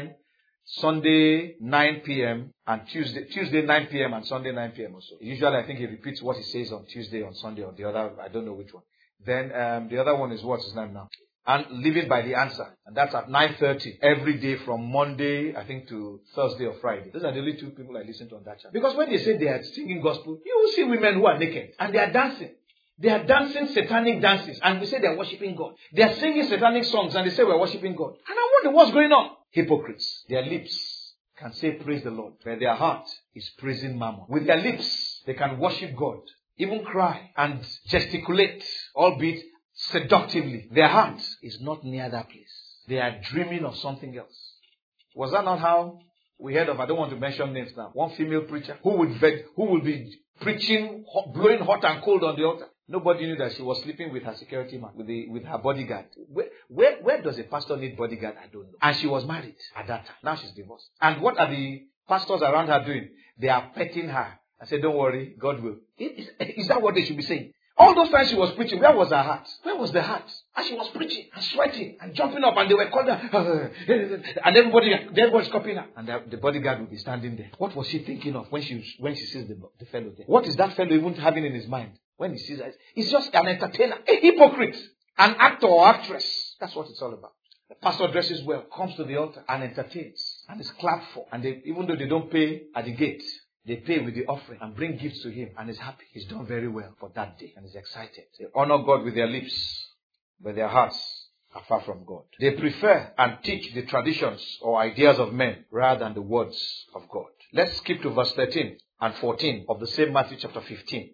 Sunday 9 p.m. and Tuesday 9 p.m. and Sunday 9 p.m. also. Usually I think he repeats what he says on Tuesday, on Sunday, or the other, I don't know which one. Then the other one is, what's his name now? And Living by the Answer. And that's at 9:30 every day from Monday, I think, to Thursday or Friday. Those are the only two people I listen to on that channel. Because when they say they are singing gospel, you will see women who are naked and they are dancing. They are dancing satanic dances and we say they are worshiping God. They are singing satanic songs and they say we are worshiping God. And I wonder what's going on. Hypocrites. Their lips can say praise the Lord, but their heart is praising Mammon. With their lips, they can worship God, even cry and gesticulate, albeit seductively. Their heart is not near that place. They are dreaming of something else. Was that not how we heard of, I don't want to mention names now, one female preacher who would be preaching, blowing hot and cold on the altar? Nobody knew that she was sleeping with her security man, with her bodyguard. Where does a pastor need bodyguard? I don't know. And she was married at that time. Now she's divorced. And what are the pastors around her doing? They are petting her. I said, don't worry, God will. Is that what they should be saying? All those times she was preaching, where was her heart? Where was the heart? And she was preaching and sweating and jumping up and they were calling her. And everybody's copying her. And the bodyguard would be standing there. What was she thinking of when she sees the fellow there? What is that fellow even having in his mind? When he sees that, he's just an entertainer, a hypocrite, an actor or actress. That's what it's all about. The pastor dresses well, comes to the altar and entertains and is clapped for. And even though they don't pay at the gate, they pay with the offering and bring gifts to him and is happy. He's done very well for that day and is excited. They honor God with their lips, but their hearts are far from God. They prefer and teach the traditions or ideas of men rather than the words of God. Let's skip to verse 13 and 14 of the same Matthew chapter 15.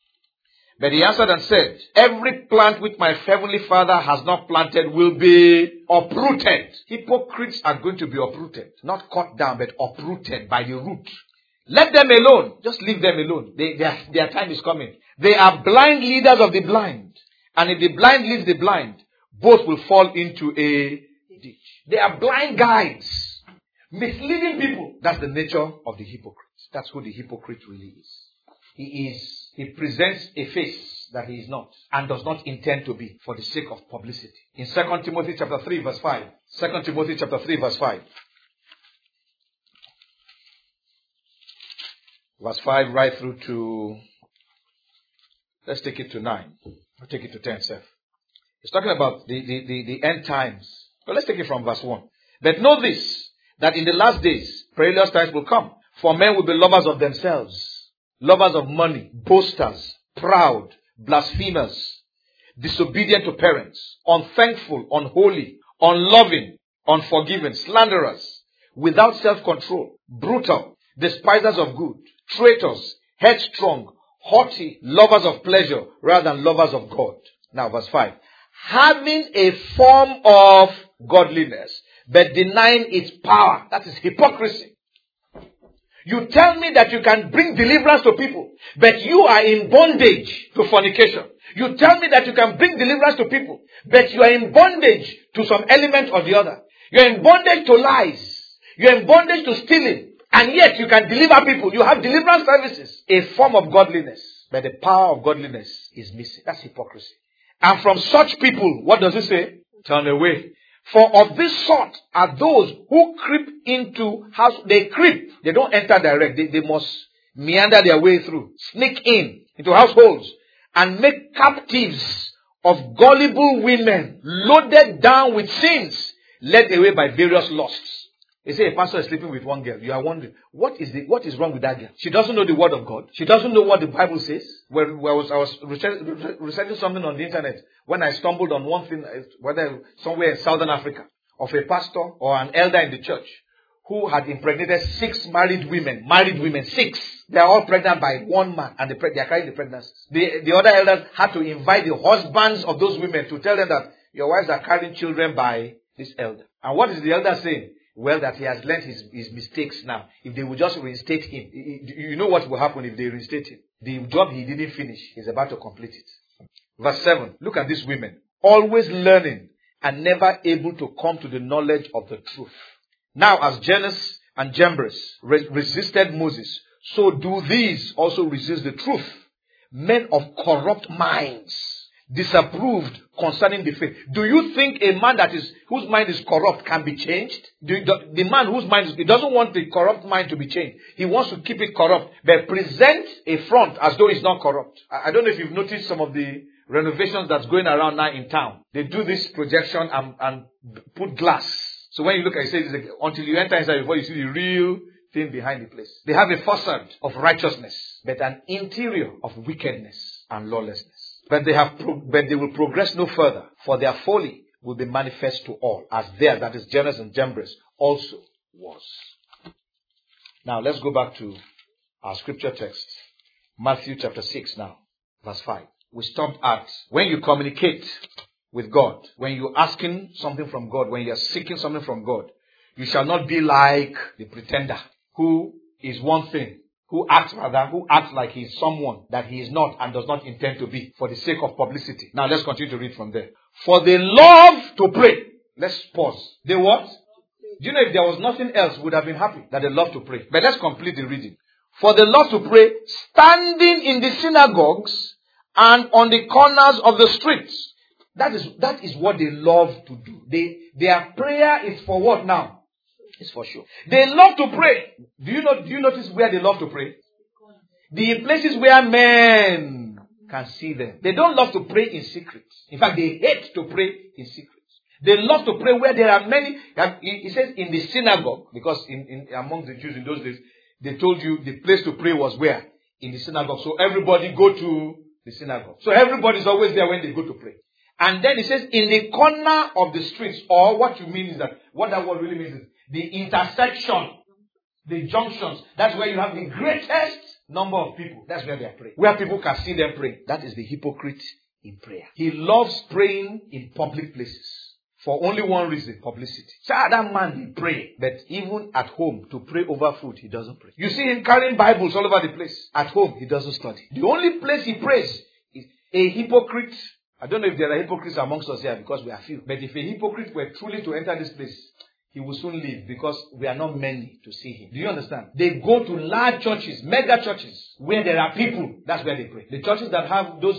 But he answered and said, every plant which my heavenly Father has not planted will be uprooted. Hypocrites are going to be uprooted. Not cut down, but uprooted by the root. Let them alone. Just leave them alone. Their time is coming. They are blind leaders of the blind. And if the blind leads the blind, both will fall into a ditch. They are blind guides. Misleading people. That's the nature of the hypocrite. That's who the hypocrite really is. He presents a face that he is not and does not intend to be for the sake of publicity. In 2 Timothy chapter 3 verse 5. 2 Timothy chapter 3 verse 5. Verse 5 right through to, let's take it to 9. I'll take it to 10, sir. It's talking about the end times. But let's take it from verse 1. But know this, that in the last days, perilous times will come. For men will be lovers of themselves, lovers of money, boasters, proud, blasphemers, disobedient to parents, unthankful, unholy, unloving, unforgiving, slanderers, without self-control, brutal, despisers of good, traitors, headstrong, haughty, lovers of pleasure rather than lovers of God. Now verse 5. Having a form of godliness, but denying its power. That is hypocrisy. You tell me that you can bring deliverance to people, but you are in bondage to fornication. You tell me that you can bring deliverance to people, but you are in bondage to some element or the other. You are in bondage to lies. You are in bondage to stealing. And yet you can deliver people. You have deliverance services. A form of godliness. but the power of godliness is missing. That's hypocrisy. And from such people, what does it say? Turn away. For of this sort are those who creep into house. They creep. They don't enter direct. They must meander their way through. Sneak into households and make captives of gullible women, loaded down with sins, led away by various lusts. They say a pastor is sleeping with one girl. You are wondering, what is wrong with that girl? She doesn't know the word of God. She doesn't know what the Bible says. I was researching something on the internet when I stumbled on one thing, whether somewhere in Southern Africa, of a pastor or an elder in the church who had impregnated 6 married women, 6. They are all pregnant by one man, and they are carrying the pregnancies. The other elders had to invite the husbands of those women to tell them that your wives are carrying children by this elder. And what is the elder saying? Well, that he has learned his mistakes now. If they would just reinstate him, you know what will happen if they reinstate him? The job he didn't finish, he's about to complete it. Verse 7. Look at these women. Always learning and never able to come to the knowledge of the truth. Now, as Jannes and Jambres resisted Moses, so do these also resist the truth. Men of corrupt minds, disapproved concerning the faith. Do you think a man whose mind is corrupt can be changed? The man whose mind he doesn't want the corrupt mind to be changed. He wants to keep it corrupt, but present a front as though it's not corrupt. I don't know if you've noticed some of the renovations that's going around now in town. They do this projection and put glass. So when you look at it, it says, until you enter inside before you see the real thing behind the place. They have a facade of righteousness, but an interior of wickedness and lawlessness. But they will progress no further, for their folly will be manifest to all, as theirs, that is Jannes and Jambres, also was. Now let's go back to our scripture text, Matthew chapter 6 now, verse 5. We stopped at when you communicate with God, when you're asking something from God, when you're seeking something from God, you shall not be like the pretender, who is one thing, who acts like he is someone that he is not and does not intend to be for the sake of publicity. Now let's continue to read from there. For they love to pray. Let's pause. They what? Do you know if there was nothing else, would have been happy that they love to pray. But let's complete the reading. For they love to pray, standing in the synagogues and on the corners of the streets. That is what they love to do. Their prayer is for what now? It's for sure. They love to pray. Do you notice where they love to pray? The places where men can see them. They don't love to pray in secret. In fact, they hate to pray in secret. They love to pray where there are many. He says in the synagogue, because among the Jews in those days, they told you the place to pray was where? In the synagogue. So everybody go to the synagogue. So everybody's always there when they go to pray. And then it says in the corner of the streets, or what you mean is that, what that word really means is the intersection, the junctions. That's where you have the greatest number of people. That's where they are praying. Where people can see them pray. That is the hypocrite in prayer. He loves praying in public places. For only one reason, publicity. So that man, he pray. But even at home, to pray over food, he doesn't pray. You see him carrying Bibles all over the place. At home, he doesn't study. The only place he prays is a hypocrite. I don't know if there are hypocrites amongst us here because we are few. But if a hypocrite were truly to enter this place, he will soon leave because we are not many to see him. Do you understand? They go to large churches, mega churches, where there are people. That's where they pray. The churches that have those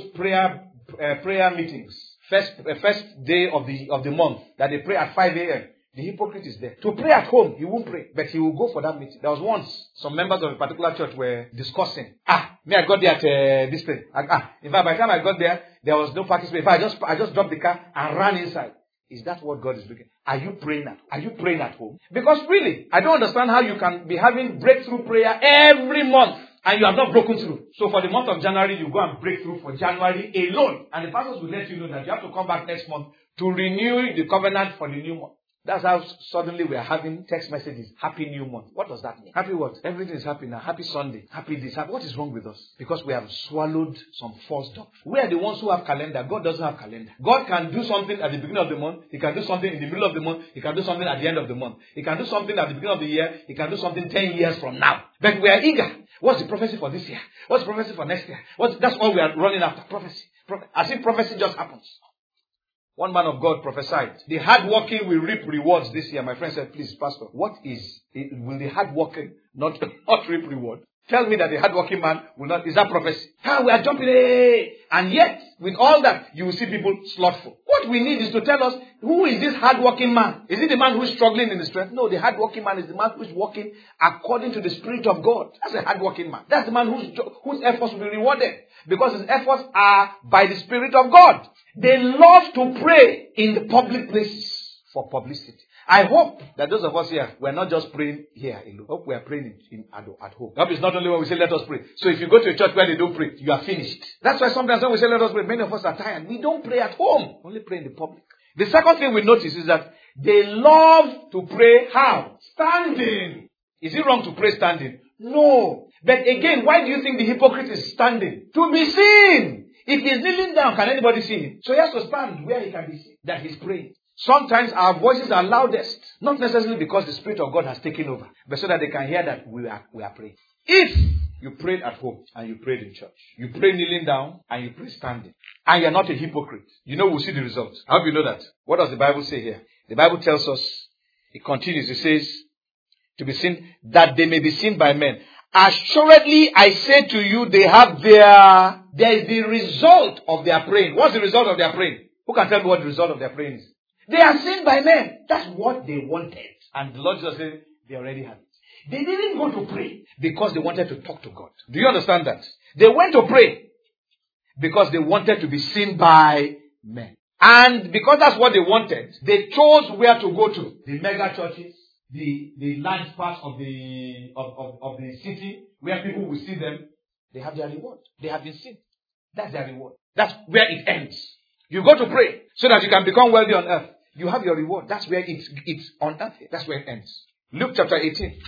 prayer meetings, first day of the month, that they pray at 5 a.m. The hypocrite is there. To pray at home, he won't pray, but he will go for that meeting. There was once, some members of a particular church were discussing. I got there at this thing. In fact, by the time I got there, there was no parking space. I just dropped the car and ran inside. Is that what God is looking? Are you praying at home? Because really, I don't understand how you can be having breakthrough prayer every month and you have not broken through. So for the month of January, you go and break through for January alone. And the pastors will let you know that you have to come back next month to renew the covenant for the new month. That's how suddenly we are having text messages. Happy New Month. What does that mean? Happy what? Everything is happy now. Happy Sunday. Happy this. What is wrong with us? Because we have swallowed some false doctrine. We are the ones who have calendar. God doesn't have calendar. God can do something at the beginning of the month. He can do something in the middle of the month. He can do something at the end of the month. He can do something at the beginning of the year. He can do something 10 years from now. But we are eager. What's the prophecy for this year? What's the prophecy for next year? That's all we are running after. Prophecy. As if prophecy just happens. One man of God prophesied, the hardworking will reap rewards this year. My friend said, please, Pastor, will the hardworking not reap reward? Tell me that a hardworking man will not. Is that prophecy? We are jumping. And yet, with all that, you will see people slothful. What we need is to tell us, who is this hardworking man? Is it the man who is struggling in his strength? No, the hardworking man is the man who is working according to the Spirit of God. That's a hardworking man. That's the man whose efforts will be rewarded. Because his efforts are by the Spirit of God. They love to pray in the public places for publicity. I hope that those of us here, we're not just praying here alone. I hope we are praying at home. I hope it's not only when we say let us pray. So if you go to a church where they don't pray, you are finished. That's why sometimes when we say let us pray, many of us are tired. We don't pray at home. Only pray in the public. The second thing we notice is that they love to pray how? Standing. Is it wrong to pray standing? No. But again, why do you think the hypocrite is standing? To be seen. If he's kneeling down, can anybody see him? So he has to stand where he can be seen, that he's praying. Sometimes our voices are loudest, not necessarily because the Spirit of God has taken over, but so that they can hear that we are praying. If you prayed at home and you prayed in church, you pray kneeling down and you pray standing, and you're not a hypocrite, we'll see the results. I hope you know that. What does the Bible say here? The Bible tells us, it continues, it says, to be seen, that they may be seen by men. Assuredly, I say to you, there is the result of their praying. What's the result of their praying? Who can tell me what the result of their praying is? They are seen by men. That's what they wanted. And the Lord just said, they already have it. They didn't go to pray because they wanted to talk to God. Do you understand that? They went to pray because they wanted to be seen by men. And because that's what they wanted, they chose where to go to. The mega churches, the large parts of the city, where people will see them. They have their reward. They have been seen. That's their reward. That's where it ends. You go to pray so that you can become wealthy on earth. You have your reward. That's where it's on earth. That's where it ends. Luke chapter 18.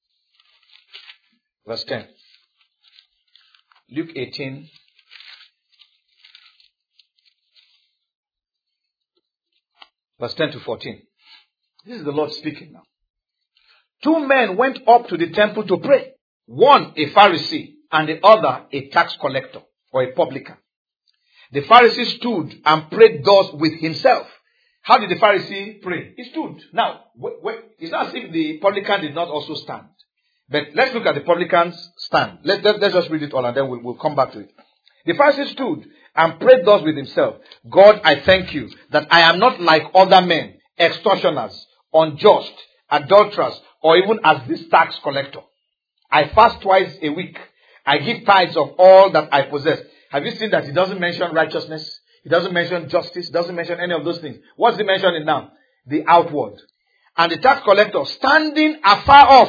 Verse 10. Luke 18. Verse 10 to 14. This is the Lord speaking now. 2 men went up to the temple to pray. One a Pharisee and the other a tax collector or a publican. The Pharisee stood and prayed thus with himself. How did the Pharisee pray? He stood. Now, it's not as if the publican did not also stand. But let's look at the publican's stand. Let's just read it all and then we'll come back to it. The Pharisee stood and prayed thus with himself. God, I thank you that I am not like other men, extortioners, unjust, adulterers, or even as this tax collector. I fast twice a week. I give tithes of all that I possess. Have you seen that he doesn't mention righteousness? He doesn't mention justice. He doesn't mention any of those things. What's he mentioning now? The outward. And the tax collector, standing afar off,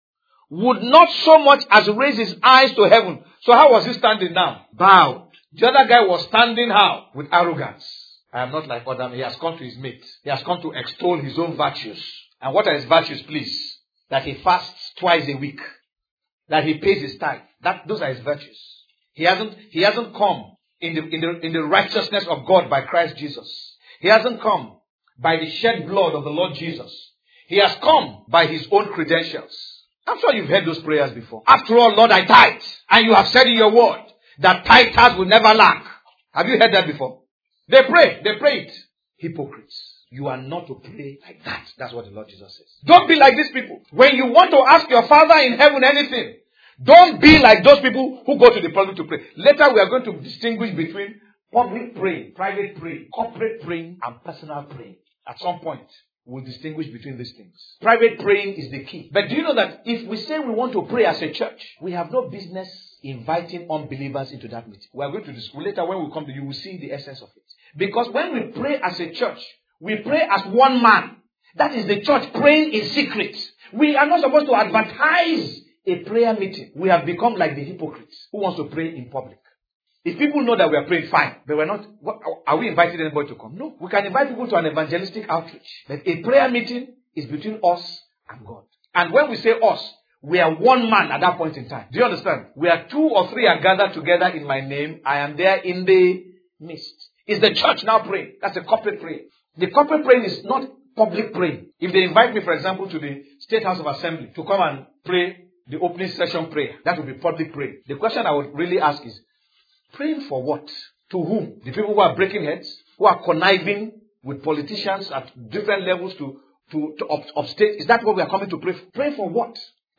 would not so much as raise his eyes to heaven. So how was he standing now? Bowed. The other guy was standing how? With arrogance. I am not like other men. He has come to his mate. He has come to extol his own virtues. And what are his virtues, please? That he fasts twice a week. That he pays his tithe. Those are his virtues. He hasn't come in the righteousness of God by Christ Jesus. He hasn't come by the shed blood of the Lord Jesus. He has come by his own credentials. I'm sure you've heard those prayers before. After all, Lord, I tithe. And you have said in your word that tithers will never lack. Have you heard that before? They pray it. Hypocrites. You are not to pray like that. That's what the Lord Jesus says. Don't be like these people. When you want to ask your Father in heaven anything, don't be like those people who go to the public to pray. Later we are going to distinguish between public praying, private praying, corporate praying, and personal praying. At some point, we'll distinguish between these things. Private praying is the key. But do you know that if we say we want to pray as a church, we have no business inviting unbelievers into that meeting. We are going to discuss later when we come to you, will see the essence of it. Because when we pray as a church, we pray as one man. That is the church praying in secret. We are not supposed to advertise a prayer meeting. We have become like the hypocrites who wants to pray in public. If people know that we are praying, fine. But we're not. Are we inviting anybody to come? No. We can invite people to an evangelistic outreach. But a prayer meeting is between us and God. And when we say us, we are one man at that point in time. Do you understand? We are 2 or 3 are gathered together in my name. I am there in the midst. Is the church now praying? That's a corporate prayer. The corporate praying is not public praying. If they invite me, for example, to the State House of Assembly to come and pray the opening session prayer, that would be public prayer. The question I would really ask is, praying for what? To whom? The people who are breaking heads? Who are conniving with politicians at different levels to upstate? Is that what we are coming to pray for? Pray for what?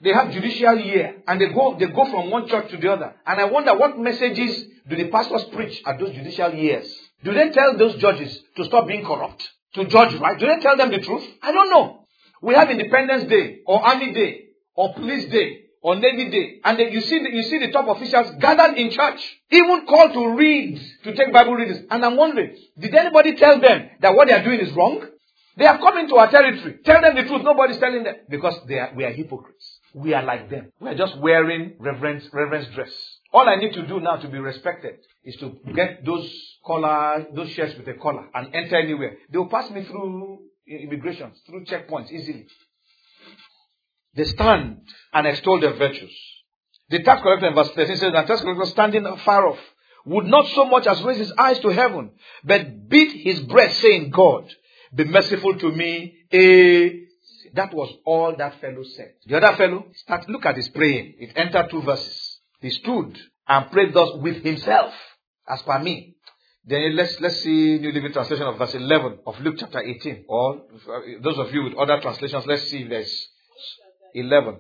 They have judicial year and they go from one church to the other. And I wonder what messages do the pastors preach at those judicial years? Do they tell those judges to stop being corrupt? To judge right? Do they tell them the truth? I don't know. We have Independence Day or Army Day or Police Day or Navy Day. And then you see the top officials gathered in church, even called to read, to take Bible readings. And I'm wondering, did anybody tell them that what they are doing is wrong? They have come into our territory. Tell them the truth. Nobody's telling them. Because we are hypocrites. We are like them. We are just wearing reverence dress. All I need to do now to be respected is to get those shirts with a collar and enter anywhere. They will pass me through immigration, through checkpoints easily. They stand and extol their virtues. The tax collector in verse 13 says, the tax collector standing far off would not so much as raise his eyes to heaven, but beat his breast, saying, God, be merciful to me. That was all that fellow said. The other fellow, look at his praying. It entered 2 verses. He stood and prayed thus with himself, as per me. Then let's see New Living Translation of verse 11 of Luke chapter 18. Or those of you with other translations, let's see if there's 11.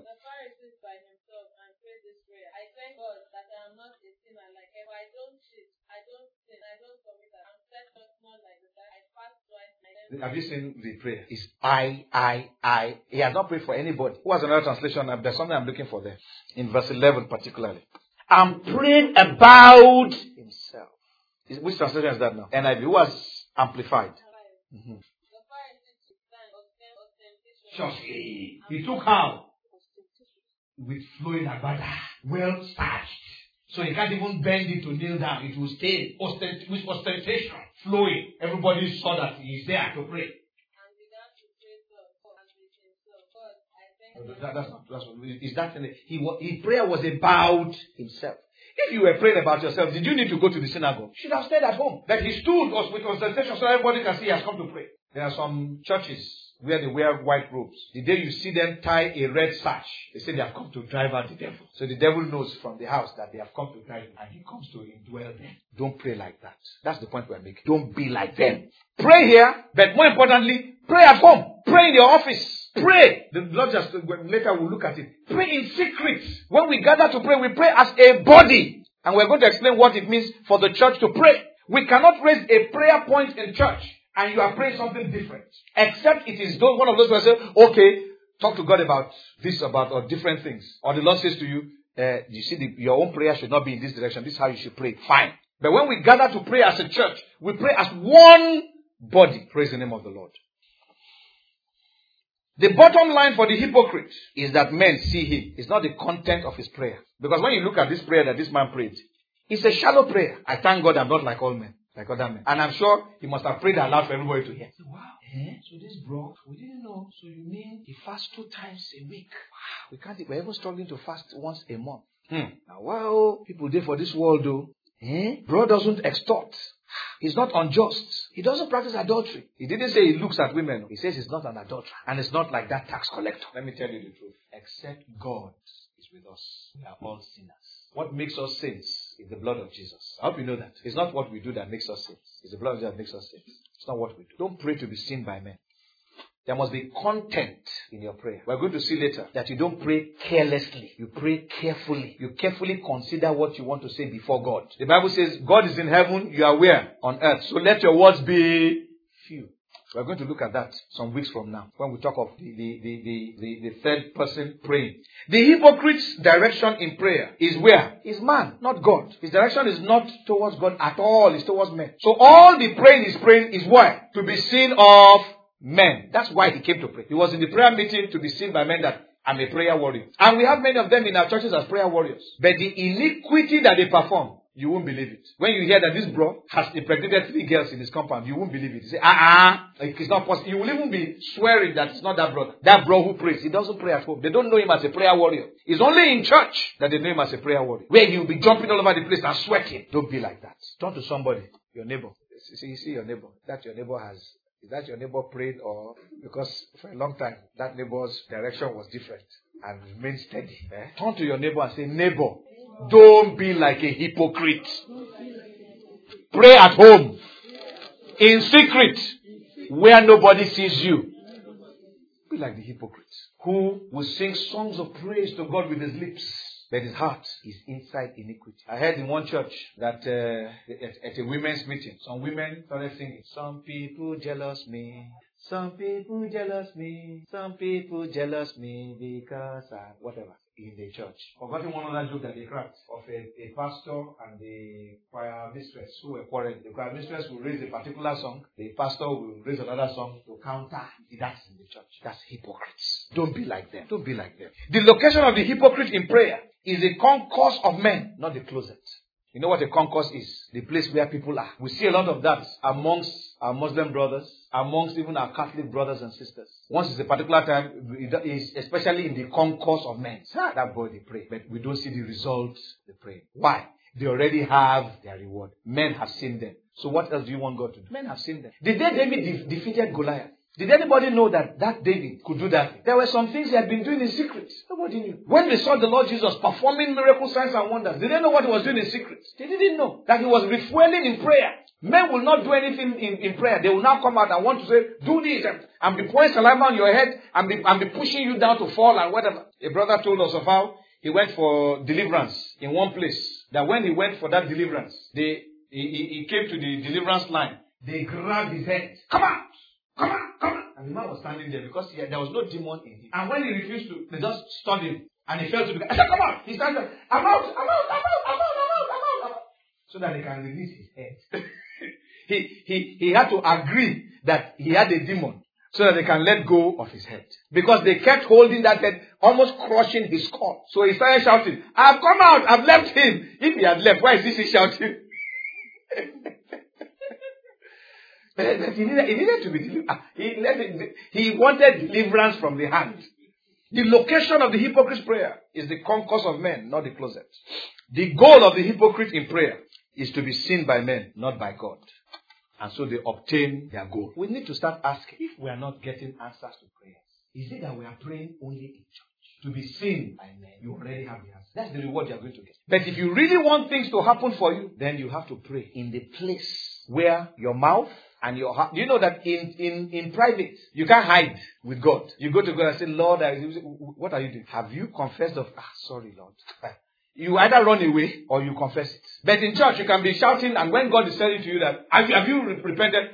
Have you seen the prayer? It's I. He has not prayed for anybody. Who has another translation? There's something I'm looking for there. In verse 11 particularly. And prayed about himself. Which translation is that now? NIV. Who has amplified? Mm-hmm. He took her with flowing agbada, well starched. So he can't even bend it to kneel down. It will stay with ostentation, flowing. Everybody saw that he is there to pray. His prayer was about himself. If you were praying about yourself, did you need to go to the synagogue? You should have stayed at home. But he stood with ostentation so everybody can see he has come to pray. There are some churches where they wear white robes. The day you see them tie a red sash, they say they have come to drive out the devil. So the devil knows from the house that they have come to drive him, and he comes to indwell them. Don't pray like that. That's the point we're making. Don't be like them. Pray here, but more importantly, pray at home. Pray in your office. Pray. The Lord just later we'll look at it. Pray in secret. When we gather to pray, we pray as a body. And we're going to explain what it means for the church to pray. We cannot raise a prayer point in church and you are praying something different. Except it is one of those who say, okay, talk to God about this, or different things. Or the Lord says to you, you see, your own prayer should not be in this direction. This is how you should pray. Fine. But when we gather to pray as a church, we pray as one body. Praise the name of the Lord. The bottom line for the hypocrite is that men see him. It's not the content of his prayer. Because when you look at this prayer that this man prayed, it's a shallow prayer. I thank God I'm not like all men, like other men. And I'm sure he must have prayed aloud for everybody to hear. Wow. So this bro, we didn't know. So you mean he fasts 2 times a week? Wow. We're even struggling to fast once a month. Now, wow, people there for this world though. Bro doesn't extort. He's not unjust. He doesn't practice adultery. He didn't say he looks at women. He says he's not an adulterer. And it's not like that tax collector. Let me tell you the truth. Except God is with us, we are all sinners. What makes us saints is the blood of Jesus. I hope you know that. It's not what we do that makes us saints. It's the blood of Jesus that makes us saints. It's not what we do. Don't pray to be seen by men. There must be content in your prayer. We're going to see later that you don't pray carelessly. You pray carefully. You carefully consider what you want to say before God. The Bible says God is in heaven, you are where? On earth. So let your words be few. We're going to look at that some weeks from now when we talk of the third person praying. The hypocrite's direction in prayer is where? Is man, not God. His direction is not towards God at all. It's towards men. So all the praying is why? To be seen of men. That's why he came to pray. He was in the prayer meeting to be seen by men that I'm a prayer warrior. And we have many of them in our churches as prayer warriors. But the iniquity that they perform, you won't believe it. When you hear that this bro has impregnated 3 girls in his compound, you won't believe it. You say, it's not possible. You will even be swearing that it's not that brother. That bro who prays. He doesn't pray at home. They don't know him as a prayer warrior. It's only in church that they know him as a prayer warrior. Where he'll be jumping all over the place and sweating. Don't be like that. Turn to somebody, your neighbor. You see your neighbor. That your neighbor has. Is that your neighbor prayed, or because for a long time that neighbor's direction was different and remained steady? Turn to your neighbor and say, neighbor, don't be like a hypocrite. Pray at home, in secret, where nobody sees you. Be like the hypocrites who will sing songs of praise to God with his lips, but his heart is inside iniquity. I heard in one church that at a women's meeting, some women started singing, "Some people jealous me. Some people jealous me. Some people jealous me because I..." whatever. In the church. Forgotten one other joke that they cracked of a pastor and the choir mistress who were quarreling. The choir mistress will raise a particular song. The pastor will raise another song to counter. That's in the church. That's hypocrites. Don't be like them. Don't be like them. The location of the hypocrite in prayer is a concourse of men, not the closet. You know what a concourse is? The place where people are. We see a lot of that amongst our Muslim brothers, amongst even our Catholic brothers and sisters. Once it's a particular time, it is especially in the concourse of men. That boy, they pray. But we don't see the results they pray. Why? They already have their reward. Men have seen them. So what else do you want God to do? Men have seen them. The day David defeated Goliath, did anybody know that David could do that? There were some things he had been doing in secret. Nobody knew. When they saw the Lord Jesus performing miracle signs and wonders, did they know what he was doing in secret? They didn't know that he was refueling in prayer. Men will not do anything in prayer. They will now come out and want to say, "Do this," and be pouring saliva on your head and be pushing you down to fall and whatever. A brother told us of how he went for deliverance in one place. That when he went for that deliverance, he came to the deliverance line. They grabbed his head. "Come out! Come on, come on." And the man was standing there because there was no demon in him. And when he refused to, they just stopped him. And he fell to the ground. I said, "Come on." He started, I'm out. So that they can release his head. he had to agree that he had a demon so that they can let go of his head. Because they kept holding that head, almost crushing his skull. So he started shouting, "I've come out, I've left him." If he had left, why is he shouting? But he needed to be delivered. He wanted deliverance from the hand. The location of the hypocrite's prayer is the concourse of men, not the closet. The goal of the hypocrite in prayer is to be seen by men, not by God. And so they obtain their goal. We need to start asking, if we are not getting answers to prayers, is it that we are praying only in church? To be seen by men, you already have the answer. That's the reward you are going to get. But if you really want things to happen for you, then you have to pray in the place where your mouth and your heart. Do you know that in private, you can't hide with God? You go to God and say, "Lord, what are you doing? Have you confessed of..." "Sorry, Lord." You either run away or you confess it. But in church, you can be shouting, and when God is telling to you that, have you repented?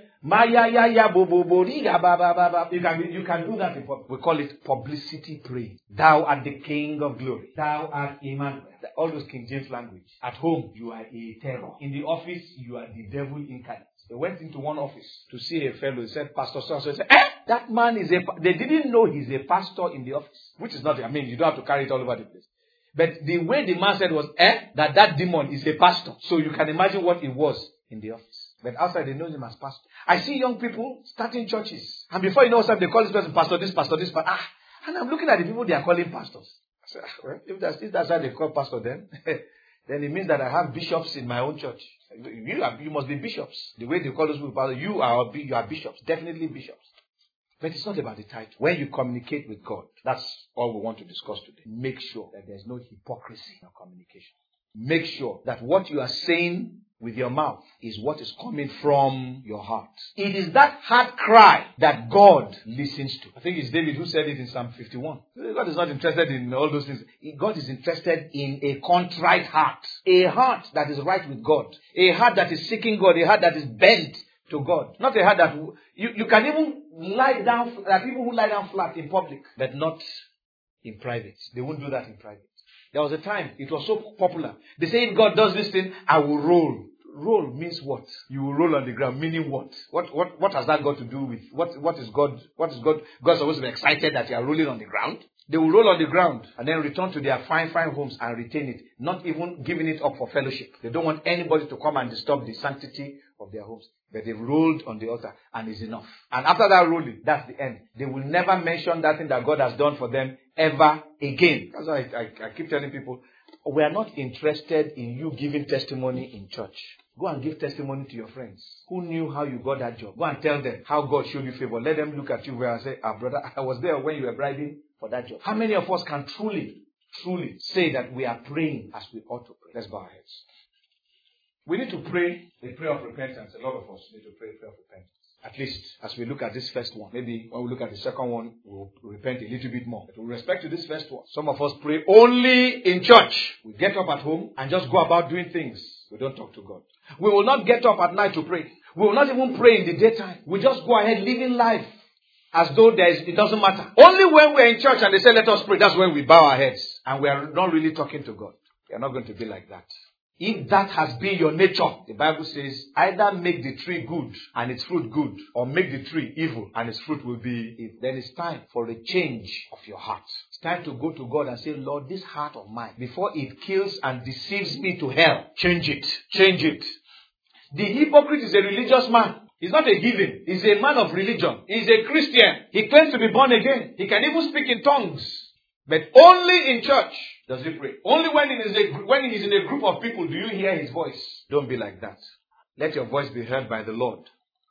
You can do that in public. We call it publicity prayer. "Thou art the King of glory. Thou art Emmanuel." All those King James language. At home, you are a terror. In the office, you are the devil incarnate. They went into one office to see a fellow. He said, "Pastor so-and-so." He said, "That man is They didn't know he's a pastor in the office. Which is not, you don't have to carry it all over the place. But the way the man said was, that demon is a pastor. So you can imagine what it was in the office. But outside, they know him as pastor. I see young people starting churches. And before you know something, they call this person pastor, this pastor, this pastor. And I'm looking at the people they are calling pastors. I say, well, if that's how they call pastor then, then it means that I have bishops in my own church. You must be bishops. The way they call those people pastors, you are bishops. Definitely bishops. But it's not about the title. When you communicate with God, that's all we want to discuss today. Make sure that there's no hypocrisy in your communication. Make sure that what you are saying with your mouth is what is coming from your heart. It is that heart cry that God listens to. I think it's David who said it in Psalm 51. God is not interested in all those things. God is interested in a contrite heart. A heart that is right with God. A heart that is seeking God. A heart that is bent to God. Not a heart that you can even lie down, that people who lie down flat in public, but not in private. They won't do that in private. There was a time, it was so popular. They say, if God does this thing, I will roll. Roll means what? You will roll on the ground, meaning what? What has that got to do with, what is God supposed to be excited that you are rolling on the ground? They will roll on the ground and then return to their fine homes and retain it, not even giving it up for fellowship. They don't want anybody to come and disturb the sanctity of their homes. But they've rolled on the altar and it's enough. And after that rolling, that's the end. They will never mention that thing that God has done for them ever again. That's why I keep telling people, we are not interested in you giving testimony in church. Go and give testimony to your friends who knew how you got that job. Go and tell them how God showed you favor. Let them look at you and say, brother, I was there when you were bribing for that job. How many of us can truly say that we are praying as we ought to pray? Let's bow our heads. We need to pray a prayer of repentance. A lot of us need to pray a prayer of repentance. At least as we look at this first one. Maybe when we look at the second one, we'll repent a little bit more. But with respect to this first one, some of us pray only in church. We get up at home and just go about doing things. We don't talk to God. We will not get up at night to pray. We will not even pray in the daytime. We just go ahead living life as though it doesn't matter. Only when we're in church and they say, let us pray, that's when we bow our heads. And we are not really talking to God. We are not going to be like that. If that has been your nature, the Bible says, either make the tree good and its fruit good, or make the tree evil and its fruit will be evil. Then it's time for a change of your heart. It's time to go to God and say, Lord, this heart of mine, before it kills and deceives me to hell, change it. Change it. The hypocrite is a religious man. He's not a heathen. He's a man of religion. He's a Christian. He claims to be born again. He can even speak in tongues. But only in church does he pray. Only when he's in a group of people do you hear his voice. Don't be like that. Let your voice be heard by the Lord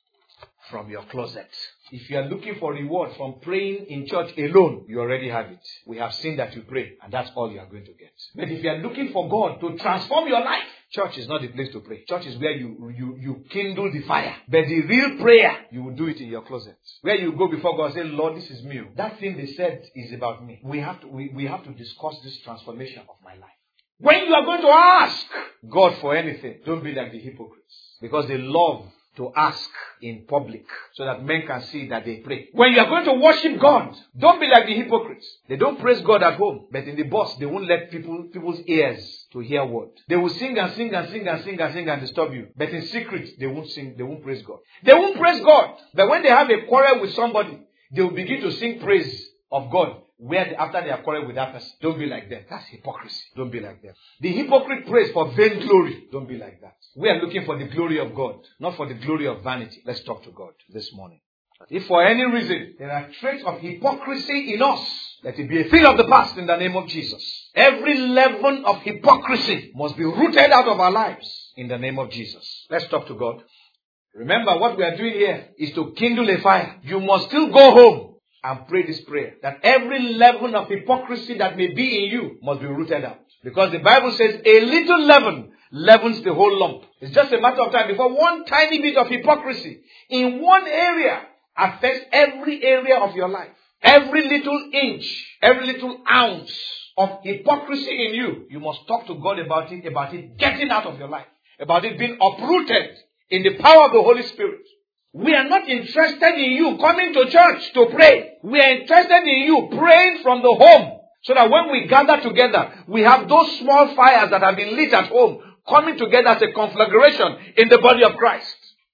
from your closet. If you are looking for reward from praying in church alone, you already have it. We have seen that you pray, and that's all you are going to get. But if you are looking for God to transform your life, church is not the place to pray. Church is where you kindle the fire. But the real prayer, you will do it in your closet. Where you go before God and say, Lord, this is me. That thing they said is about me. We have to discuss this transformation of my life. When you are going to ask God for anything, don't be like the hypocrites. Because they love to ask in public so that men can see that they pray. When you are going to worship God, don't be like the hypocrites. They don't praise God at home, but in the bus, they won't let people's ears to hear word. They will sing and sing and sing and sing and sing and disturb you. But in secret, they won't sing, they won't praise God. They won't praise God. But when they have a quarrel with somebody, they will begin to sing praise of God after they have quarreled with that person. Don't be like that. That's hypocrisy. Don't be like that. The hypocrite prays for vainglory. Don't be like that. We are looking for the glory of God, not for the glory of vanity. Let's talk to God this morning. If for any reason there are traits of hypocrisy in us, let it be a thing of the past in the name of Jesus. Every leaven of hypocrisy must be rooted out of our lives in the name of Jesus. Let's talk to God. Remember, what we are doing here is to kindle a fire. You must still go home and pray this prayer, that every leaven of hypocrisy that may be in you must be rooted out. Because the Bible says a little leaven leavens the whole lump. It's just a matter of time before one tiny bit of hypocrisy in one area affects every area of your life. Every little inch, every little ounce of hypocrisy in you, you must talk to God about it getting out of your life, about it being uprooted in the power of the Holy Spirit. We are not interested in you coming to church to pray. We are interested in you praying from the home. So that when we gather together, we have those small fires that have been lit at home coming together as a conflagration in the body of Christ.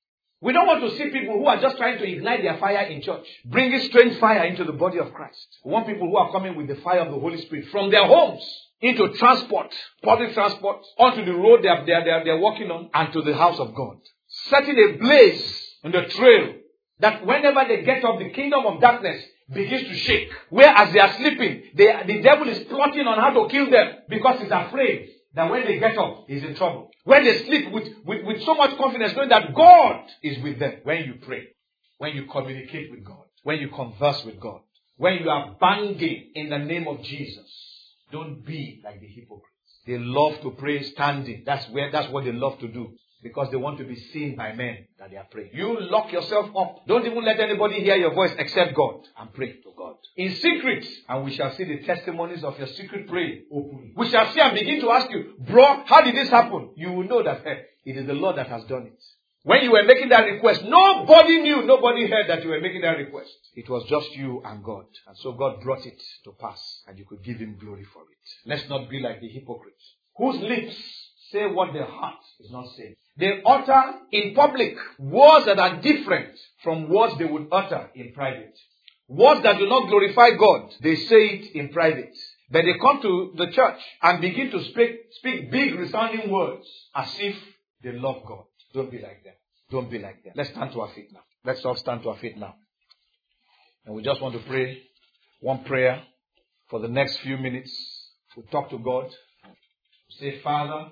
We don't want to see people who are just trying to ignite their fire in church, bringing strange fire into the body of Christ. We want people who are coming with the fire of the Holy Spirit from their homes into transport, public transport, onto the road they're walking on, and to the house of God. Setting a blaze in the trail that whenever they get up, the kingdom of darkness begins to shake. Whereas they are sleeping, the devil is plotting on how to kill them because he's afraid that when they get up, he's in trouble. When they sleep with so much confidence, knowing that God is with them. When you pray, when you communicate with God, when you converse with God, when you are banging in the name of Jesus, don't be like the hypocrites. They love to pray standing. That's what they love to do. Because they want to be seen by men that they are praying. You lock yourself up. Don't even let anybody hear your voice except God. And pray to God. In secret. And we shall see the testimonies of your secret praying openly. We shall see and begin to ask you, bro, how did this happen? You will know that it is the Lord that has done it. When you were making that request, nobody knew, nobody heard that you were making that request. It was just you and God. And so God brought it to pass. And you could give him glory for it. Let's not be like the hypocrites, whose lips say what their heart is not saying. They utter in public words that are different from words they would utter in private. Words that do not glorify God, they say it in private. But they come to the church and begin to speak big resounding words as if they love God. Don't be like them. Don't be like them. Let's stand to our feet now. Let's all stand to our feet now. And we just want to pray one prayer for the next few minutes. We'll talk to God. Say, Father,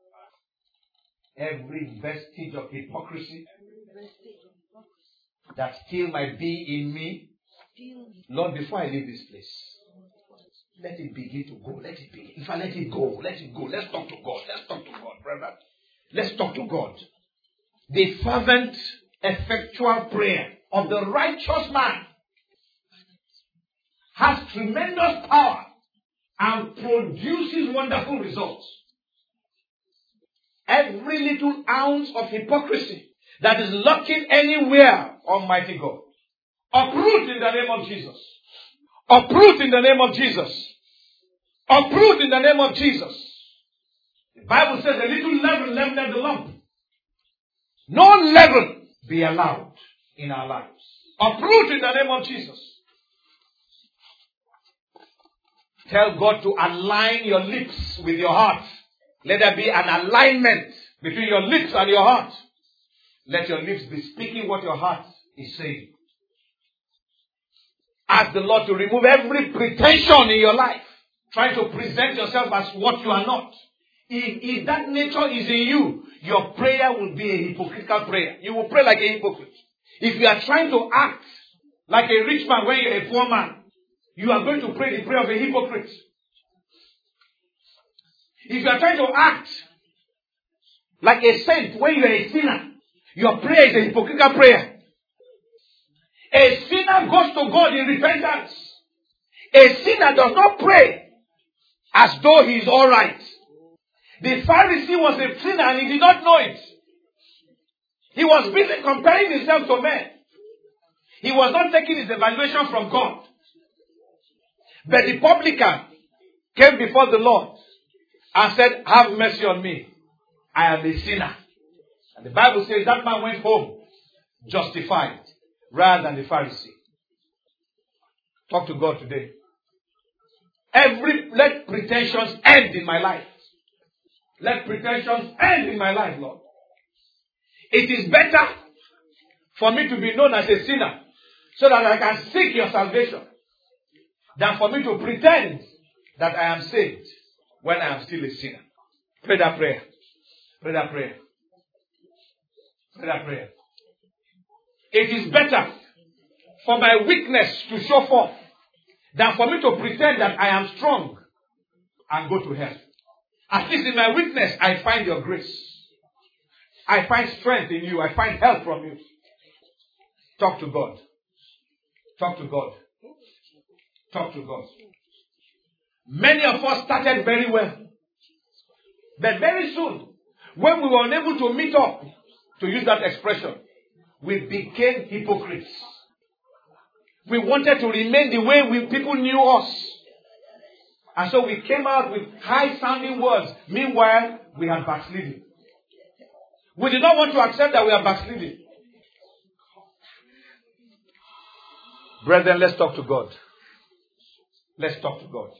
every vestige of hypocrisy that still might be in me, Lord, before I leave this place, let it begin to go. Let it begin. If I let it go, let it go. Let's talk to God. Let's talk to God, brother. Let's talk to God. The fervent, effectual prayer of the righteous man has tremendous power and produces wonderful results. Every little ounce of hypocrisy that is lurking anywhere, Almighty God, uproot in the name of Jesus. Uproot in the name of Jesus. Uproot in the name of Jesus. The Bible says a little leaven leaveneth the lump. No leaven be allowed in our lives. Uproot in the name of Jesus. Tell God to align your lips with your heart. Let there be an alignment between your lips and your heart. Let your lips be speaking what your heart is saying. Ask the Lord to remove every pretension in your life. Trying to present yourself as what you are not. If that nature is in you, your prayer will be a hypocritical prayer. You will pray like a hypocrite. If you are trying to act like a rich man when you're a poor man, you are going to pray the prayer of a hypocrite. If you are trying to act like a saint when you are a sinner, your prayer is a hypocritical prayer. A sinner goes to God in repentance. A sinner does not pray as though he is alright. The Pharisee was a sinner and he did not know it. He was busy comparing himself to men. He was not taking his evaluation from God. But the publican came before the Lord and said, have mercy on me. I am a sinner. And the Bible says that man went home justified rather than the Pharisee. Talk to God today. Let pretensions end in my life. Let pretensions end in my life, Lord. It is better for me to be known as a sinner so that I can seek your salvation than for me to pretend that I am saved when I am still a sinner. Pray that prayer. Pray that prayer. Pray that prayer. It is better for my weakness to show forth than for me to pretend that I am strong and go to hell. At least in my weakness, I find your grace. I find strength in you. I find help from you. Talk to God. Talk to God. Talk to God. Many of us started very well. But very soon, when we were unable to meet up, to use that expression, we became hypocrites. We wanted to remain the way people knew us. And so we came out with high-sounding words. Meanwhile, we had backsliding. We did not want to accept that we are backsliding. Brethren, let's talk to God. Let's talk to God.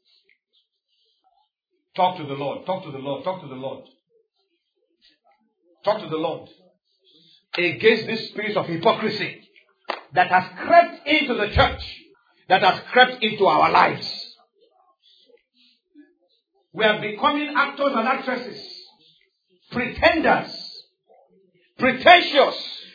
Talk to the Lord. Talk to the Lord. Talk to the Lord. Talk to the Lord. Against this spirit of hypocrisy that has crept into the church, that has crept into our lives. We are becoming actors and actresses, pretenders, pretentious.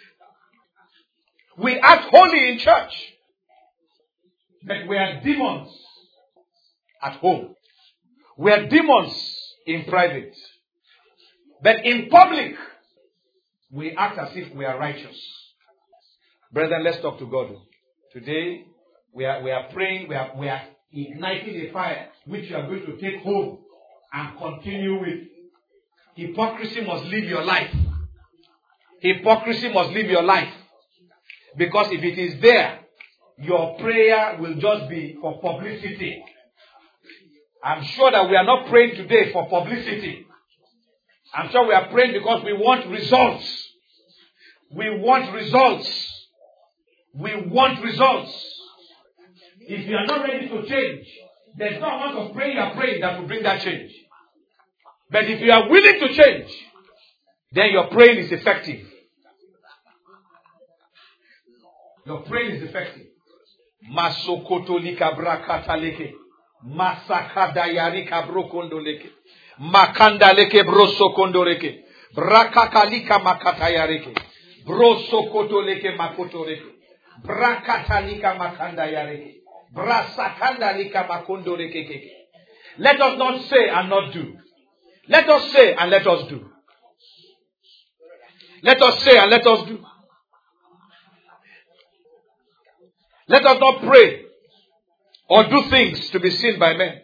We act holy in church, but we are demons at home. We are demons in private. But in public, we act as if we are righteous. Brethren, let's talk to God. Today, we are praying, we are igniting a fire which you are going to take home and continue with. Hypocrisy must leave your life. Hypocrisy must leave your life. Because if it is there, your prayer will just be for publicity. I'm sure that we are not praying today for publicity. I'm sure we are praying because we want results. We want results. We want results. If you are not ready to change, there's no amount of prayer you are praying that will bring that change. But if you are willing to change, then your praying is effective. Your praying is effective. Masokoto likabra kataleke. Masakada yarika brokondoleke. Makanda leke brosokondoreke. Brakakalika makatayareke. Brosokoto leke makotoreke. Brakatalika makanda yareke. Brasakanda lika makondoreke. Let us not say and not do. Let us say and let us do. Let us say and let us do. Let us not pray or do things to be seen by men.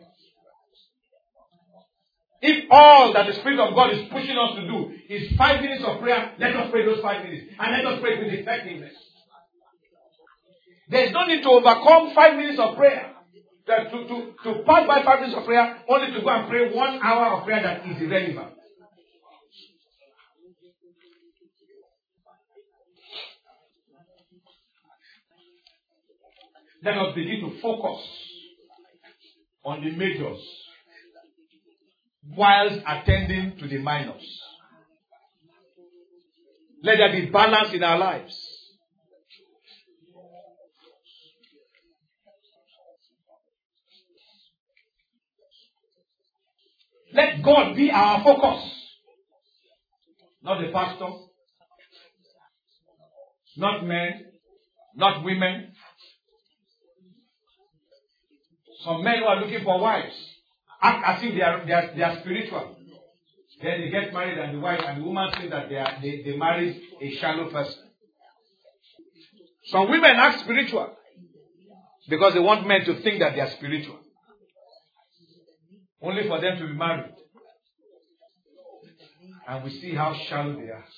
If all that the Spirit of God is pushing us to do is 5 minutes of prayer, let us pray those 5 minutes. And let us pray with effectiveness. There is no need to overcome 5 minutes of prayer. To pass by 5 minutes of prayer, only to go and pray 1 hour of prayer that is irrelevant. Let us begin to focus on the majors whilst attending to the minors. Let there be balance in our lives. Let God be our focus. Not the pastor. Not men. Not women. Some men who are looking for wives act as if they are spiritual. Then they get married and the woman thinks that they married a shallow person. Some women act spiritual because they want men to think that they are spiritual. Only for them to be married. And we see how shallow they are.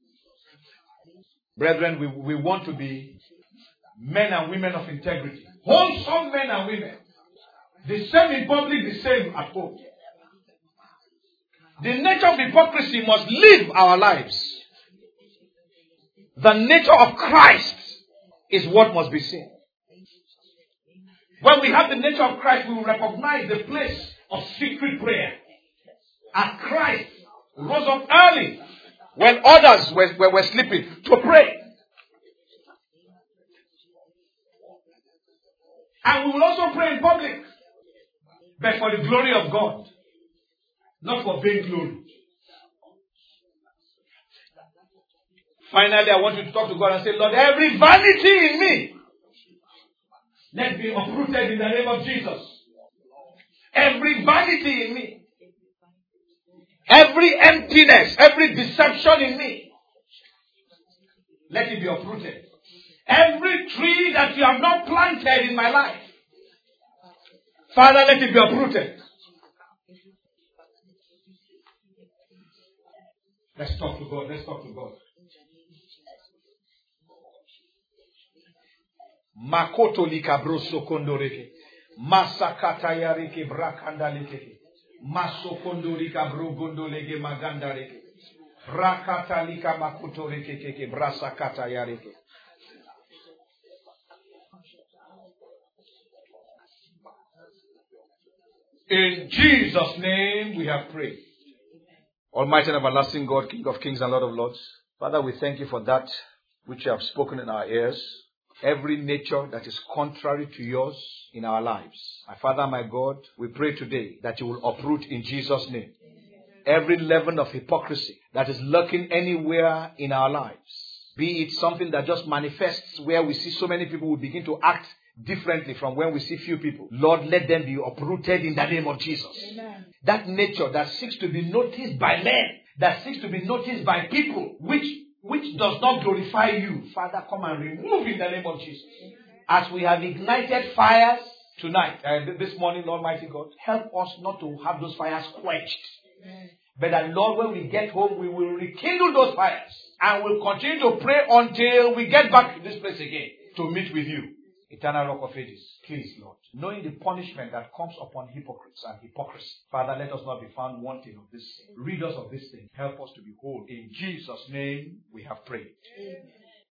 Brethren, we want to be men and women of integrity. Wholesome men and women. The same in public, the same at home. The nature of hypocrisy must live our lives. The nature of Christ is what must be seen. When we have the nature of Christ, we will recognize the place of secret prayer. As Christ rose up early when others were sleeping to pray. And we will also pray in public. But for the glory of God. Not for vain glory. Finally, I want you to talk to God and say, Lord, every vanity in me, let me uprooted in the name of Jesus. Every vanity in me. Every emptiness, every deception in me. Let it be uprooted. Every tree that you have not planted in my life. Father, let it be uprooted. Let's talk to God. Let's talk to God. Makoto likabroso kondoreke. Masakata yareke brakandaleke. Masokondo likabro gondolege magandareke. Brakata lika makoto reke brasakata yareke. In Jesus' name we have prayed. Almighty and everlasting God, King of kings and Lord of lords. Father, we thank you for that which you have spoken in our ears. Every nature that is contrary to yours in our lives. My Father, my God, we pray today that you will uproot in Jesus' name. Every leaven of hypocrisy that is lurking anywhere in our lives. Be it something that just manifests where we see so many people will begin to act differently from when we see few people. Lord, let them be uprooted in the name of Jesus. Amen. That nature that seeks to be noticed by men, that seeks to be noticed by people, which does not glorify you, Father, come and remove in the name of Jesus. As we have ignited fires tonight, this morning, Almighty God, help us not to have those fires quenched. But that, Lord, when we get home, we will rekindle those fires. And we'll continue to pray until we get back to this place again to meet with you. Eternal Rock of Ages, please, Lord, knowing the punishment that comes upon hypocrites and hypocrisy, Father, let us not be found wanting of this. Rid us of this thing. Help us to be whole. In Jesus' name we have prayed. Amen.